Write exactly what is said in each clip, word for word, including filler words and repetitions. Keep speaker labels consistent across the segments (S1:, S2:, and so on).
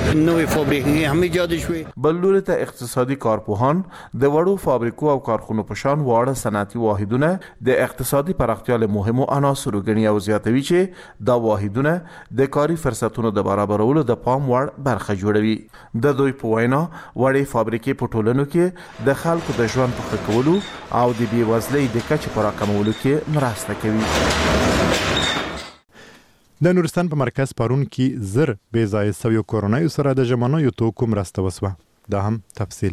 S1: نوې فابریکې هم ایجاد شوې.
S2: بل لوري ته اقتصادي کارپوهان د وړو فابریکو او کارخونو په شان واړه صنعتي واحدونه د اقتصادي پراختیا له مهمو عناصرو ګڼي او زیاتوي چې دا واحدونه د کاري فرصتونو د برابرولو د پام وړ برخه جوړوي. د دوی په وینا وړې فابریکې په ټولنو کې د خلکو د ژوند په ښه کولو او د بېوزلۍ د کچې په راکمولو کې مرسته کوي.
S3: د نورستان په مرکز پرون کې زر بې ځایه سویو کورنیو سره د ژمنیو توکو مرسته وسوه. دا هم تفصیل.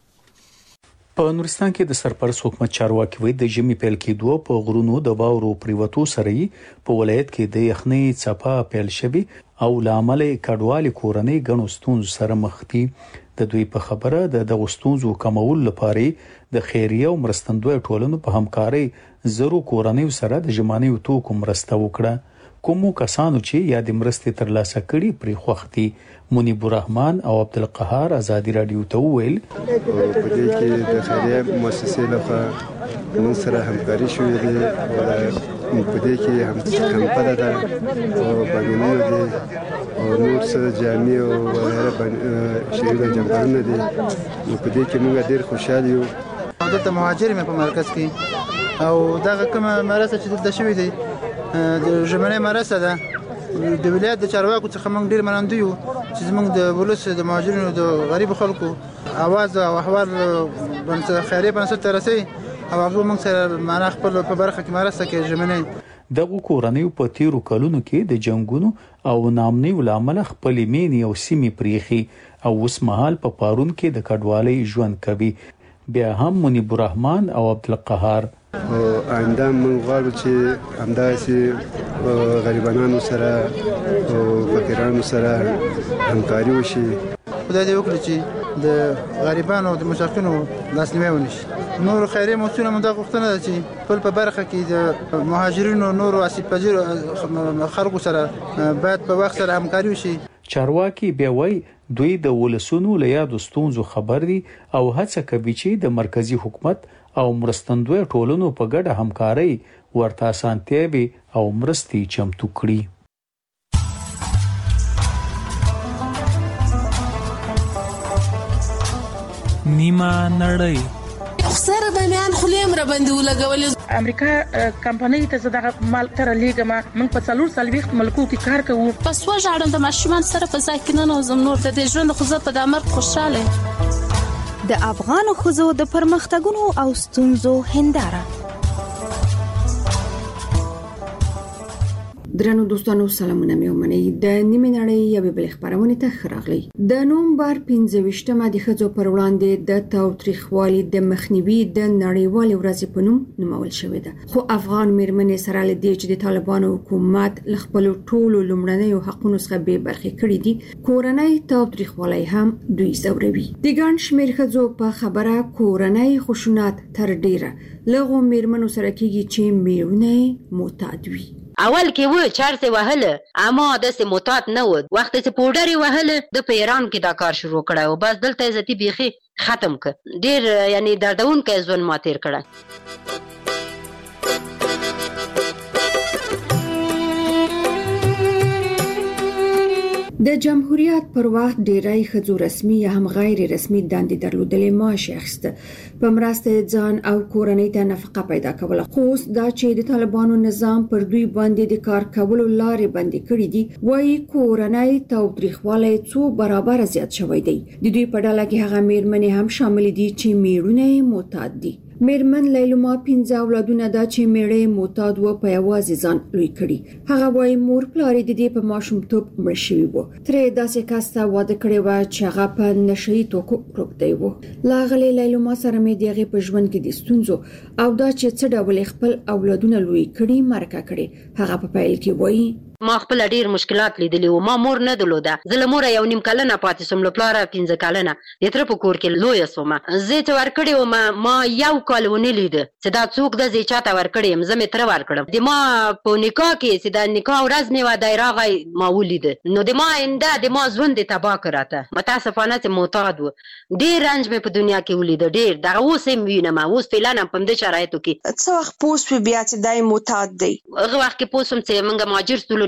S4: په نورستان کې د سرپرست حکومت چارواکي وایي د ژمي پیل کېدو په غرونو د واورو پریوتو سره په ولایت کې د یخنۍ څپه پیل شوي او لامل کډوالي کورنۍ ګڼو ستونزو سره مخ دي. د دوی په خبره د دغو ستونزو کمولو لپاره د خیریه او مرستندوی ټولنو په همکارۍ زرو کورنیو سره د ژمنیو توکو مرسته وکړه. کومو کسانو چې یا د مرستې ترلاسه کړي پرې خوښ دي. منیب الرحمن او عبدالقهار ازادي رادیو ته وویل
S5: په دې کې د خیریه مؤسسې لخوا موږ سره همکاري شوې ده او په دې کې هم کمپله ده او بګونونه دي او نور څه جامې او وغیره شیونه جمعونه دي. نو په دې کې موږ ډېر خوشحال یو.
S6: دلته مهاجر مې په مرکز کې او دغه کومه مرسته چې دلته شوې دي د ژمنۍ مرسته ده د ولایت د چارواکو څخه موږ ډېر منندوی یو چې زموږ د ولس د مهاجرینو د غریبو خلکو اواز او احوال خیریه بنسټ ته رسوي او هغه موږ سره معنا خپل په برخه کې مرسته کوي. ژمنۍ
S4: دغه کورنیو په تیرو کلونو کې د جنگونو او نامنیو لامل خپل مینې او سیمې پریخي او اوس مهال په پارون کې د کډوالۍ ژوند کوي. بیا هم منیب الرحمن او عبدالقهار
S5: آینده موږ غواړو چې همداسې غریبانو سره او فقیرانو سره همکاري وشي.
S6: خدای دې وکړي چې د غریبانو او د مشاکینو لاسنیوی ونشي. نور خیریه موسسونه هم دا غوښتنه ده چې خپل په برخه کې د مهاجرینو نورو آسیب پذیرو خلکو سره باید په وخت سره همکاري وشي.
S4: چارواکي بیا وایي دوی د ولسونو له یادو ستونزو خبر دي او هڅه کوي چې د مرکزی حکومت او مرستندوی ټولنو په ګډه همکاري ورته اسانتیاوي او مرستې چمتو کړي.
S7: نیمه نړۍ
S8: سره د میان خلیم را باندې ولګولې.
S9: امریکا کمپنۍ ته زړه مال تر لېګما موږ په څلور سالويخت ملکو کې کار کوو.
S8: پس و ژړم د ماشومان سره په ځای کې نه نوزم نور د دې ژوند خو زه په دامر خوشاله.
S10: د افغان خزو د پرمختګونو او ستونزو هنداره.
S11: درنو دوستانو سلامونه مې ومنئ. د نیمه نړۍ یوې بلې خبرونه ته ښه راغلی. د نومبر پنځه ویشتمه د ښځو پر وړاندې د تاوتریخوالي د مخنیوي د نړیوالې ورځې په نوم نومول شوې ده. خو افغان میرمنې سره له دې چې د طالبانو حکومت له خپلو ټولو لومړنیو حقونو څخه بې برخې کړي دي، کورنۍ تاوتریخوالی هم دوی ځوروي. د ګڼ شمېر ښځو په خبره کورنۍ خشونت تر ډیره له هغو میرمنو سره کېږي چې میړونه معتاد وي.
S12: اول کې و چارسه وهله اما داسې معتاد نه و. وخت چې پوډر وهله د پیران کې دا کار شروع کړه او بس دلته عزتي بيخي ختم ک. ډیر یعنی دردون کې ځون ما تیر کړه.
S11: د جمهوریت پر وخت ډیری ښځو رسمي یا هم غیر رسمي دندې درلودلې معاش اخیسته په مرسته ځان او کورنۍ ته نفقه پیدا کوله. خو اوس دا چې د طالبانو نظام پر دوی باندې د کار کولو لارې بندې کړې دي، وایي کورنۍ تاوتریخوالی څو برابر زیات شوی دی. د دوی په ډله کې هغه میرمنې هم شامل دي چې میړونه معتاد دي. میرمن لیلما پنځه اولادونه دا چې میړه معتاد و په یوازې ځان لوی کړي. هغه وایي مور پلار د دې په ماشومتوب مړ شوی و. ترې داسې کس ته واده کړی و چې هغه په نشهیي توکو روږدی و. لاغلې لیلما سره مې د هغې په ژوند کې د ستونزو او دا چې څه ډول خپل اولادونه لوی کړي مرکه کړي. هغه په پیل کې وایي
S12: ما خپل ډیر مشکلات لیدلي وو. ما مور نه درلوده. زه له موره یو نیم کلنه پاتې شوم، له پلاره پنځه کلنه. د تره په کور کې لویه شوم. زه چې ورکړې وم ما یو کال ونه لیده چې دا څوک ده زه چاته ورکړې یم. زه مې تره ورکړم. د ما په نکاح کې چې د نکاح ورځ مې وه دی راغی ما ولیده. نو د ما آینده د ما ژوند یې تباه کړه. متاسفانه چې معتاد و. ډېر رنج مې په دنیا کې ولیده. ډېر دغه اوس هم وینم. اوس فعلا هم په همدې شرایطو کې.
S13: څه وخت پوه شوې بیا چې دی معتاد دی؟
S12: هغه وخت کې پوه شوم چې موږ مهاجر ټولنې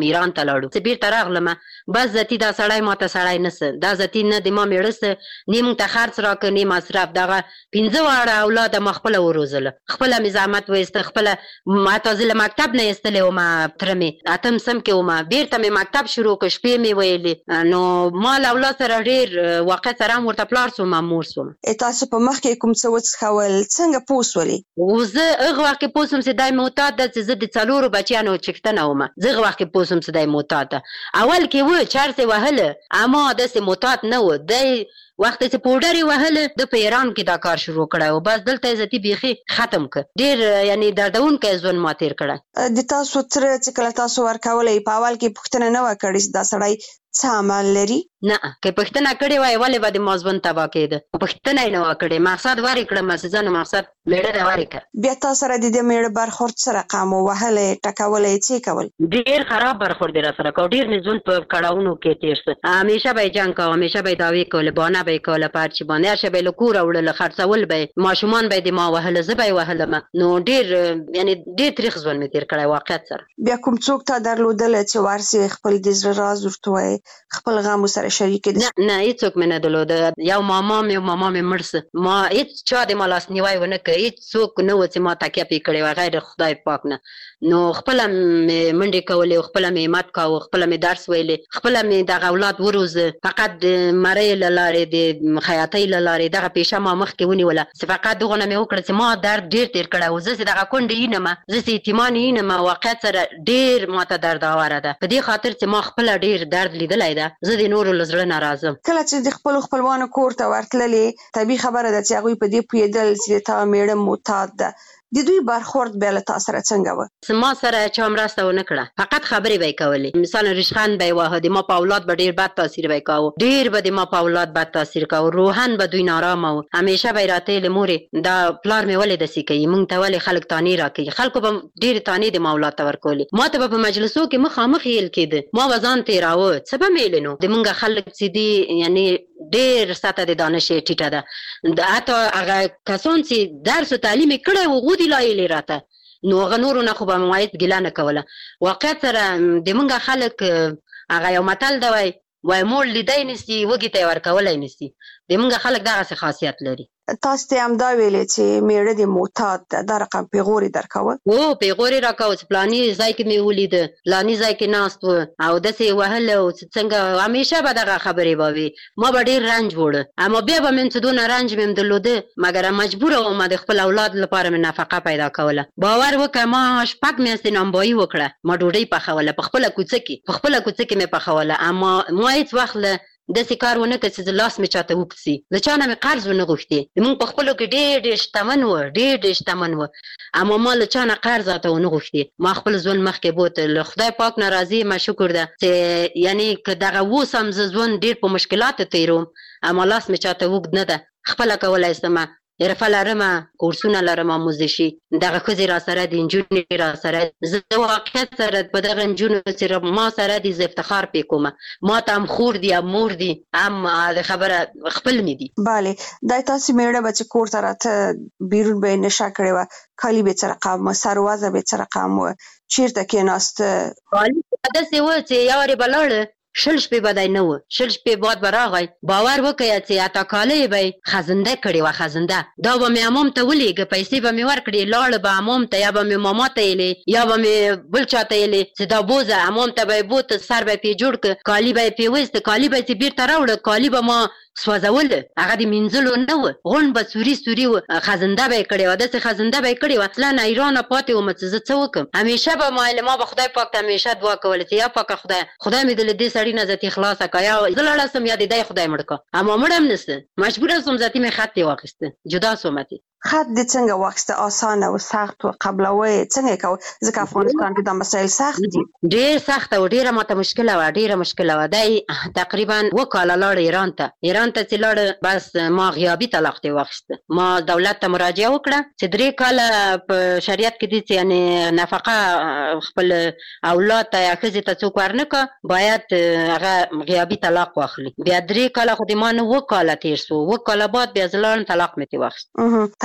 S12: ایران ته لاړو چې بیرته راغلم بس ذاتي دا سړی ماته سړی نسه دا ذاتي نه د ما میړه نه مونږ ته خرڅ راکړ نه مصرف دغه پنځه واړه اولاد ما خپله وروزله خپله مې زحمت وایسته خپله حتی زه له مکتب نه ایستلی ومه تره مې اتم سم کې ومه بیرته مې مکتب شروع کړ شپې مې ویلې نو ما له اولاد سره ډېر واقع سره هم ورته پلار سوم مور سوم
S13: تاسو په مخکې کوم څه وڅښول څنګه پوه سولې
S12: زه هغه وخت کې پوه سوم چې دی معتاد ده چې زه د څلورو بچیانو چښتنه ومه زه هغه وخت کې پوه سوم چې دی معتاد ده اول کې و چرس یې وهله اما داسې معتاد نه و دی وخت چې پوډر یې وهله د په ایران کې دا کار شروع کړی و بس دلته یې ذاتي بیخي ختم کړ ډېر یعنې دردونکی ژوند ما تېر کړی
S13: د تاسو تره چې کله تاسو ورکولی په اول کې پوښتنه نه وه کړې چې دا سړی څه عمل لري
S12: نه که پوښتنه کړې وای ولې به د ما ژوند تباه کېده پوښتنه یې نه وه کړې مقصد ورې کړم چې ځان مقصد میړه دې ورې کړ
S13: بیا تا سره د دې میړه برخورد څه رقم و وهلی ټکولی څه کول
S12: ډېر خراب برخورد یې راسره کوه ډېر مې ژوند په کړاوونو کې تېر شه همیشه به یې جنګ کوه همیشه به یې دعوې کولې بانه به یې کوله په هر چي باندې هر شی به یې له کوره وړله خرڅول به یې ماشومان به یې د ما وهله زه به یې وهلم نو ډېر یعنې ډېر تریخ ژوند مې تېر کړی واقعیت سره
S13: بیا کوم څوک تا درلودله چې ورسې خپل د زړه راز ورته وایې خپل غم ورسره شریک
S12: نه نه هېڅوک مې نه درلوده یو ماما مې ماما مې مړ شه ما هېڅ چا د ما لاسنیوی ونه کړ هېڅوک نه و چې ما تکیه پرې کړې وه غیر خدای پاک نه نو خپله مې منډې کولې خپله مې همت کاوه خپله مې درس ویلې خپله مې دغه اولاد وروزه فقط د مرۍ له لارې د خیاطۍ له لارې دغه پیشه ما مخکې ونیوله چې فقط دغونه مې وکړه چې ما درد ډېر تېر کړی و زه چې دغه کونډې ینمه زه چې یتیمان ینمه واقعیت سره ډېر ماته درداوره ده په دې خاطر چې ما خپله ډېر درد لیدلی ده زه د نورو له زړه نه راځم
S13: کله چې د خپلو خپلوانو کور ته ورتللې طبیعي خبره ده چې هغوی په دې پوهېدل چې د تا میړه معتاد ده د دوی برخورد بیا له تا سره څنګه وه
S12: ما سره چا مرسته ونه کړه فقط خبرې به یې کولې مثلا ریشخند به یې واهه د ما په اولاد به ډېر بد تاثیر به یې کاوه ډېر به د ما په اولاد بد تاثیر کاوه روحن به دوی نارامه وه همیشه به یې راته ویلې مورې دا پلار مې ولې داسې کوي موږ ته ولې خلک تانې راکوي خلکو به ډېرې تانې د ما اولاد ته ورکولې ما ته به په مجلسو کې مخامخ ویل کېده ما به ځان تېراوه څه به مې ویلې نو د موږ خلک چې دي یعنې ډېر سطح د دانش یې ټیټه ده حتی هغه کسان چې درس و تعلیم یې کړی و هغو دې لایلې راته نو هغه نورو نه خو به مې وایي ګیله نه کوله واقعیت سره د موږ خلک هغه یو متل دی وایي وایي مور لیدی نیسي وږي ته یې ورکولی نیسي د موږ خلک دغسې خاصیت لري
S13: تاسو ته همدا ویلې چې میړه دې معتاد ده دا رقم پیغور یې درکوه
S12: هو پیغور یې راکوه چې پلاني ځای کې مې ولیده پلاني ځای کې ناست و او داسې یې وهله او څنګه همیشه به دغه خبرې به وي ما به ډېر رنج وړه اما بیا به مې چې دونه رنج مې هم درلوده مګر مجبوره ومه د خپل اولاد لپاره مې نفقه پیدا کوله باور وکړه ما شپږ میاشتې نانبایي وکړه ما ډوډۍ پخوله په خپله کوڅه کې په خپله کوڅه کې مې پخوله اما ما هېڅ وخت له داسې کار ونه کړ چې لاس مې چاته اوږد سي له چا نه مې قرض ونه غوښتې زموږ په خپلو کې ډېر ډېر شتمن و ډېر ډېر شتمن و اما ما له چا نه قرض راته ونه غوښتې ما خپل ژوند مخکې بوته له خدای پاک نه راضي یم شکر ده چې یعنې که دغه اوس هم زه ژوند ډېر په مشکلاتو تېروم اما لاس مې چاته اوږد نه ده خپله کولی سمه حرفه لرمه کورسونه لرم آموزشي دغه ښځې را سره دي نجونې را سره زه واقعیت سره په دغه نجونو چې ما سره دي زه افتخار پې کومه ما ته هم خور دي هم مور دي هم د خبره خپل مې دي
S13: بله دا تاسې میړه به چې کور ته راته بیرون به یې نشه کړې وه کالي به یې څه رقم و سروزه به یې څه رقم و چېرته کېناسته
S12: کالي داسې و چې یو وارې به لاړه شل شپې به دی نه و شل شپې بعد به راغی باور وکړه چې اته کاله به یې خزنده کړې وه خزنده دا به مې عمام ته ولېږه پیسې به مې ورکړې لاړه به عمام ته یا به مې ماما ته یېلې یا به مې بل چا ته یېلې چې دا بوزه عمام ته به یې بوته سر به یې پې جوړ کړه کالي به یې پې ویسته کالي به یې چې بېرته راوړه کالي به ما سوځول هغه د مینځلو نه و غونډ به سوري سوري و خزنده به یې کړې وه داسې خزنده به یې کړې وه اصلا حیرانه پاتې ومه چې زه څه وکړم همیشه به ما ما به خدای پاک ته همیشه دعا کوله چې یا پاکه خدای خدای مې د له دې سړي نه ذاتي خلاصه کړه یا زه لاړه سم یا د دی خدای مړ کړه اما مړ هم نسته مجبوره سوم ذاتي مې خط یې واخیسته جدا سومه
S13: خط دې څنګه واخیسته اسانه و سخت و قبلوه یې څنګه یې کوه ځکه افغانستان کې دا مسایل سخت دي
S12: ډېر سخته و ډېره ماته مشکله وه ډېره مشکله وه دی تقریبا اووه کاله لاړه ایران ته ایران ته چې لاړه بس ما غیابي طلاق ترې واخیسته ما دولت ته مراجعه وکړه چې درې کاله په شریعت کې دي چې یعنې نفقه خپل اولاد ته یا ښځې ته څوک ورنه کړه باید هغه غیابي طلاق واخلي بیا درې کاله خو د ما نه اووه کاله تېر سو اووه کاله بعد بیا زه لاړم طلاق مې ترې واخیست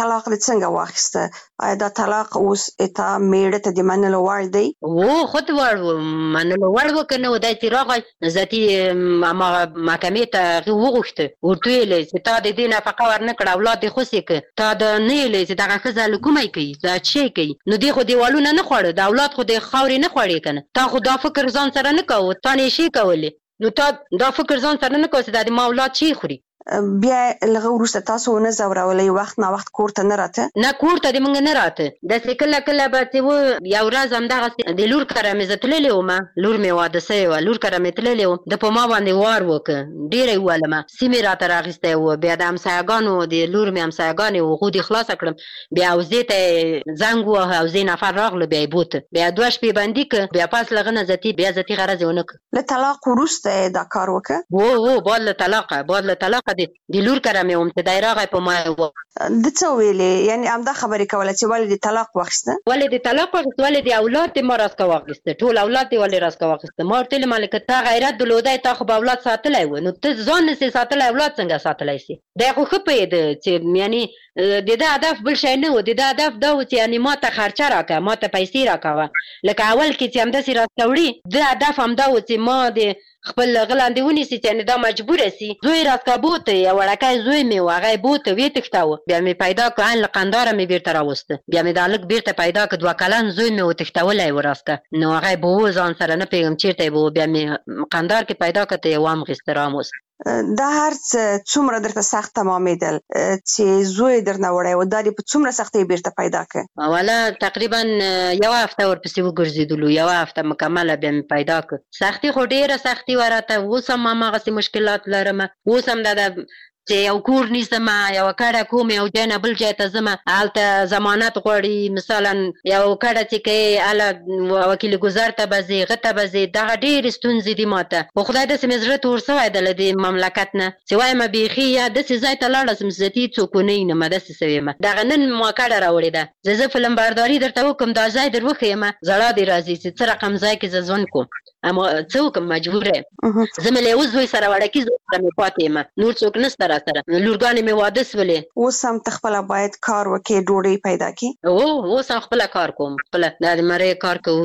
S13: طلاق د څنګه واخیسته آیا دا طلاق اوس اته میړه ته د منلو وړ دی
S12: و خود وړ منلو وړ وکنه ودای چې راغی ذاتي محکمې ته وغوښته ورته ویلې چې تا د دې نفقه ورنکړه اولاد دې خوسې که تا د نه ویلې چې دغه ښځه له کومه کوي دا څه کوي نو دې خو دیوالونه نه خوړه د اولاد خو د خاورې نه خوړې کنه تا خو دا فکر ځان سره نه کوو تا نه شي کولې نو تا دا فکر ځان سره نه کوو چې دا د ما اولاد چی خوري
S13: بیا لغه وروسته تاسو نه زورولې وخت نه وخت کور ته نه راته
S12: نه کور ته د مونږ نه راته داسې کله کله به چې و یو ورځ همدغسې د لور کره مې زه تللې ومه لور مې واده سوې وه لور کره مې تللې وم د په ما باندې وار وکړه ډېره یې ووهلمه سیمې راته راغیستی و بیا د همسایهګانو د لور مې همسایهګانې و هغو دې خلاصه کړم بیا حوزې ته یې زنګ ووهه حوزې نفر راغله بیا یې بوته بیا دوه شپې بندي کړه بیا پاس له هغه نه ذاتي بیا ذاتي غرض یې ونه کړه
S13: له طلاق وروسته دا کار وکړه
S12: و و بعد له طلاقه بعد له طلاقه د لور کره مې وم چې دی راغی په ما یې و
S13: د څه ویلې یعنې همدا خبرې کوله چې ولې د طلاق واخیسته
S12: ولې د طلاق واخیسته ولې د اولاد دې ما راسکه واخیسته ټول اولاد دې ولې راسکه واخیسته ما ورته ویلې مالکه تا غیرت درلودی تا خو به اولاد ساتلی و نو ته ځان نسې ساتلی اولاد څنګه ساتلی سي دی خو ښه پوهېده چې یعنې د ده هدف بل شی نه و د ده هدف دا و چې یعنې ما ته خرچه راکړه ما ته پیسې راکوه لکه اول کې چې همداسې راسکه وړي د هدف همدا و چې ما د خپل غلاندې ونیسي چې یعنې دا مجبوره سي زوی راسکه بوته یو وړکی زوی مې و هغه یې بوته ویې تښتاوه بیا مې پیدا کړ ان له قنداره مې بیرته راوسته بیا مې دا هلک بیرته پیدا کړ دوه کلن زوی مې وتښتولی و راسکه نو هغه یې به و ځان سره نه پوهېږم چېرته یې به و بیا مې قندار کې پیدا کړ ته یې وامغېسته راموست
S13: دا هر څه څومره درته سخت تمامېدل چې زوی درنه وړی و دا دې په څومره سختۍ بیرته پیدا کړ
S12: والا تقریبا یوه هفته ورپسې وګرځېدلو یوه هفته مکمله بیا مې پیدا کړ سختي خو ډېره سختي وه راته اوس هم هماغسې مشکلات لرم اوس هم دا د چې یو کور نیسم یوه کډه کوم یو ځای نه بل ځای ته ځم هلته ضمانت غواړي مثلا یو کډه چې کوې هله وکیل ګذر ته به ځې هغه ته به ځې دغه ډېرې ستونزې دي ما ته خو خدای داسې مې زړه تور سوی ده له دې مملکت نه چې وایم بیخي یا داسې ځای ته لاړه سم چې ذاتي څوک ونه وینم داسې سوې یم دغه نن ما کډه راوړې ده زه زه فلم برداري درته وکړم دا ځای در وښیم زړه دې راځي چې څه رقم ځای کې زه ژوند کوم اما څه وکړم مجبوره یم زه مې له یوه زوی سره وړکي زوی سره مې پاتې یم نور څوک نشته را سره لورګانې مې واده سولې
S13: اوس هم ته خپله باید کار وکړې ډوډۍ پیدا کړې
S12: او اوس هم خپله کار کوم خپله دا د مرۍ کار کوو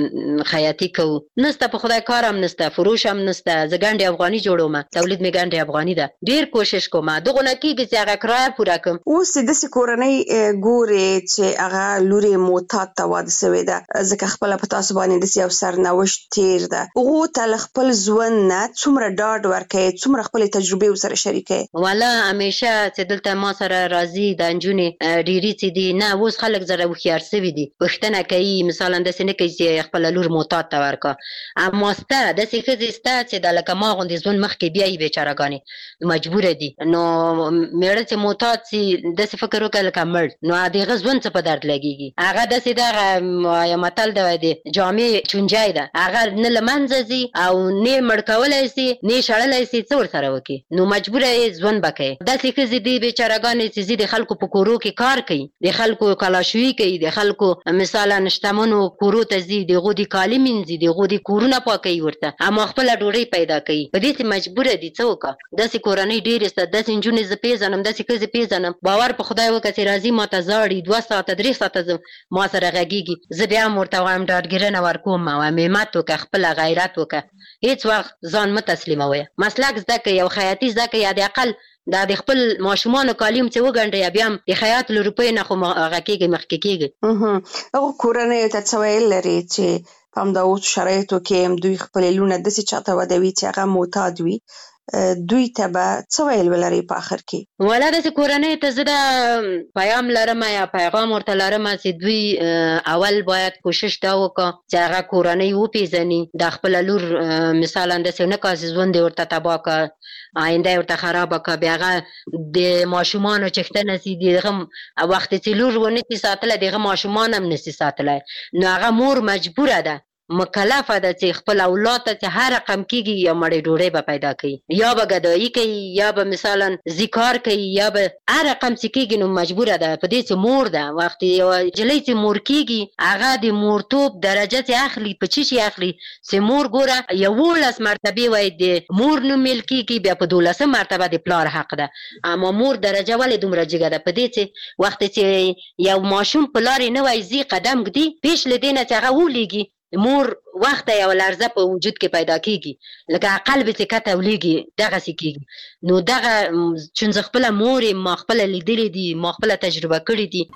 S12: د خیاطي کوو نسته په خدای کار هم نسته فروش هم نسته زه ګنډې افغاني جوړوم تولید مې ګنډې افغاني ده ډېر کوشش کوم دغو نه کېږي چې هغه کرایه پوره کړم
S13: اوس چې داسې کورنۍ ګورې چې هغه لور یې معتاد ته واده سوې ده ځکه خپله په تاسو باندې داسې یو سرنوشت تېر ده هغو ته له خپل ژوند نه څومره ډاډ ورکوې څومره خپلې تجربې ورسره شریکوې
S12: والا همیشه چې دلته ما سره راځي دا نجونې ډېرې چې دي نه اوس خلک زره هوښیار سوي دي پوښتنه کوي مثلا داسې نه کوي چې خپله لور معتاد ته ورکړه اما سته داسې ښځې سته چې دا لکه ما غوندې ژوند مخکې بیایي بېچارهګانې مجبوره دي نو مېړه چې معتاد سي داسې فکر وکړه لکه مړ نو د هغه ژوند څه په درد لګېږي هغه داسې دغه یو متل دی د جامې چونجی ده هغه نه له منځه ځي او نه مړ کولی سي نه شړلی سي څه ورسره وکړي نو مجبوره یې ژوند به کوي داسې ښځې دي بېچارهګانې چې ځي د خلکو په کورو کې کار کوي د خلکو کلاشوي کوي د خلکو مثلا شتمنو کورو ته ځي د هغو د کالي مینځي د هغو د کورونه پاکوي ورته اما خپله ډوډۍ پیدا کوي په دې چې مجبوره دي څه وکړه داسې کورنۍ ډېرې شته داسې نجونې زه پېژنم داسې ښځې پېژنم باور په خدای وکړه چې راځي ما ته زاړي دوه ساعته درې ساعته ما سره غږېږي زه بیا هم ورته وایم ډاډګیرنه ورکوم وایم همت وکړه خپله غیرت وکړه هېڅ وخت ځان مه تسلیموئ مسلک زده کړئ یو خیاطي زده کړئ یا د اقل دا د خپل ماشومانو کالیم چې وګنډئ یا بیا هم د خیاط له روپیو نه خو هغه کېږي مخکې کېږي
S13: هغو کورنیو ته څه ویل لري چې په همدا اوس شرایطو کې دوی خپلې لوڼه داسې چاته ودوي چې هغه معتاد وي دوی ته به څه ویل ولري په آخر کې
S12: والا داسې کورنۍ ته زه دا پیام لرم یا پیغام ورته لرم چې دوی اول باید کوشش دا وکړه چې هغه کورنۍ وپېژني دا خپله لور مثلا داسې نه کړه چې ژوند یې ورته تباه کړه آینده یې ورته خرابه کړه بیا هغه د ماشومانو چښتنه سي د هغه وخت چې لور ونه سي ساتلی د هغه ماشومان هم نه سي ساتلی نو هغه مور مجبوره ده مکلفه ده چې خپل اولاد ته هر رقم کېږي یا مړې ډوډۍ به پیدا کوي یا به ګدایي کوي یا به مثلا ذکار کوي یا به هر رقم چې کېږي نو مجبوره ده په دې چې مور ده وخت یو جلۍ چې مور کېږي هغه د مورتوب درجه چې اخلي په څه شي اخلي چې مور ګوره یولس مرتبه وای د مور نوم مل کېږي بیا په دولسم مرتبه د پلار حق ده اما مور درجه ولې دومره جګه ده په دې چې وخت چې یو ماشوم په لارې نه وای زی قدم ږدي پیش له دې نه چې هغه ولیږي مور وخت یو لرزه په وجود کې پیدا کیږي لکه قلب چې کته ولېږي دغسې کیږي نو دغه چون زه خپله مور ما خپله لیدلې دي ما خپله تجربه کړې دي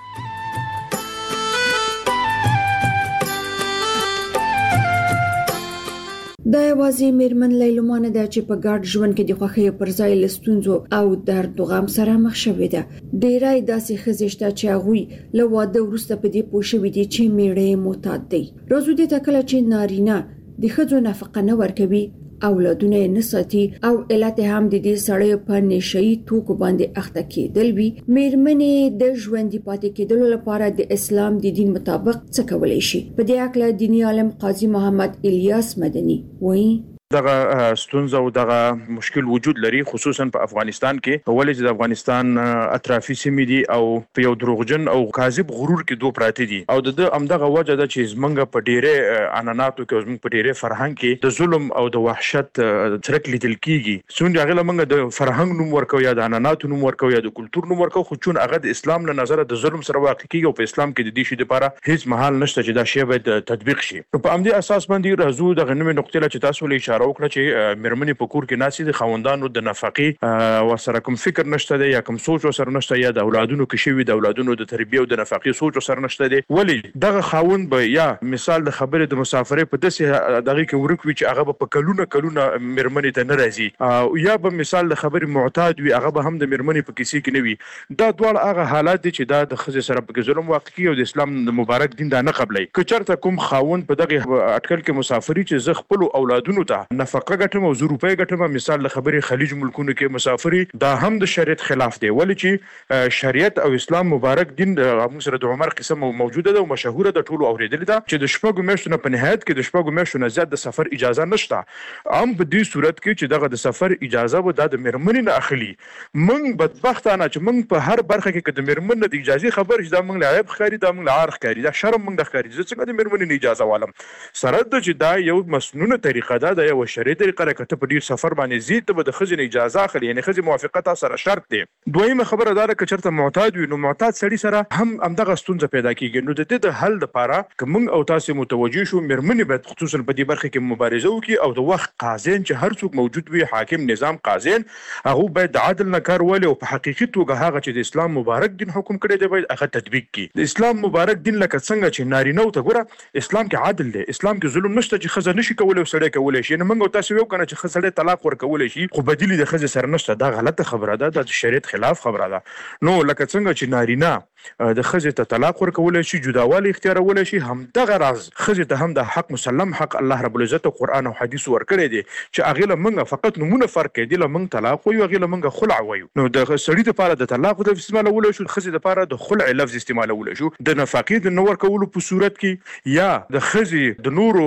S11: دا یوازې میرمن لیلما نه ده چې په ګډ ژوند کې د خوښۍ پر ځای له ستونزو او درد او غم سره مخ شوې ده ډېری داسې ښځې شته چې هغوی له واده وروسته په دې پوه شوي دي چې میړه یې معتاد دی راځو دې ته کله چې نارینه د ښځو نفقه نه ورکوي اولادونه یې نه ساتي او علت هم د دې سړیو په نشهیي توکو باندې اخته کېدل وي میرمنې د ژوندي پاتې کېدلو لپاره د اسلام د دین مطابق څه کولی شي په دې اړه دیني عالم قاضي محمد الیاس مدني وایي
S14: دغه ستونزه او دغه مشکل وجود لري خصوصا په افغانستان کې ولې چې د افغانستان اطرافي سیمې دي او په یو دروغجن او کاذب غرور کې دوه پراته دي او د همدغه وجه ده چې زمونږ په ډیره عنعناتو کې زمونږ په ډیره فرهنګ کې د ظلم او د وحشت څرک لیدل کیږي څنګه هغه لمنګ د فرهنګ نوم ورکو یا د عنعناتو نوم ورکو یا د کلچر نوم ورکو خو چون هغه د اسلام له نظره د ظلم سره واقع کیږي او په اسلام کې د دې شی لپاره هیڅ محل نشته چې دا شی باید تطبیق شي په همدې اساس باندې راځو د غنمې نقطې له چې تاسو له وکړه چې میرمنې په کور کې ناسي د خوندانو د نفقې ورسره کوم فکر نشته دی یا کوم سوچ ورسره نشته یا د اولادونو کې شوی د اولادونو د تربیه او د نفقې سوچ ورسره نشته دی ولی دغه خاوند به یا مثال د خبرې د مسافرې په داسې دغه کې ورکوي چې هغه په کلونه کلونه میرمنې ته نه راځي یا به مثال د خبرې معتاد وي هغه به هم د میرمنې په کیسې کې نه وي دا دواړه هغه حالات دي چې دا د ښځې سره په ظلم واقع کیږي او د اسلام د مبارک دین دا نه قبلوي که چېرته کوم خاوند په دغه اټکل کې مسافري چې زه خپلو اولادونو ته نفقه ګټم او زه روپۍ ګټم مثال د خبرې خلیج ملکونو کې مسافري دا هم د شریعت خلاف دی ولې چې شریعت او اسلام مبارک دین موږ سره د عمر قصه موجوده ده او مشهوره ده ټولو اورېدلې ده چې د شپږو میاشتو نه په نهایت کې د شپږو میاشتو نه زیات د سفر اجازه نشته هم په دې صورت کې چې دغه د سفر اجازه به د میرمنې نه اخلي موږ بدبختانه چې موږ په هر برخه کې د میرمن د اجازه خبر چې دا موږ له عیب ښکاري دا موږ له عار ښکاري دا شرم موږ د ښکاري چې څنګه د میرمنې نه اجازه والم سره د چې دا یو مسنونه طریقه ده د یو شریعت طریقه راکته په ډیر سفر باندې زیات ته د خزینه اجازه اخلي یعنی خزینه موافقت سره شرط دی دویمه خبره دا ده چې چرته معتاد وي نو معتاد سړي سره هم همدغه ستونزه پیدا کیږي نو د دې د حل لپاره کوم او تاسو متوجي شو میرمنې باید خصوصا په دې برخه کې مبارزه وکړي او د وخت قاضین چې هر څوک موجود وي حاکم نظام قاضین هغه باید د عدل نه کار ولي او په حقیقي توګه هغه چې د اسلام مبارک دین حکم کړی دی باید هغه تطبیق کړي د اسلام مبارک دین لکه څنګه چې نارینه ته ګوره اسلام کې عدل دی اسلام کې ظلم نشته چې خزه نشي کولای او سړی کولای شي نو موږ تاسو یو کنه چې خزه طلاق ورکولای شي خو بدیلی د خزه سره نشته دا غلطه خبره ده د شریعت خلاف خبره ده نو لکه څنګه چې نارینه د خزه ته طلاق ورکولای شي جداوالی اختیارولای شي هم دغه راز خزه ته هم د حق مسلم حق الله رب العزت قرآن او حدیث ورکړي دي چې اغه لمنګه فقط نمونه فرق کوي د لمنګ طلاق وي اغه لمنګه خلع وي نو د سړي لپاره د طلاق د استعمالولای شو خزه لپاره د خلع لفظ استعمالولای شو د نفقې د نور کولو په صورت کې یا د خزه د نورو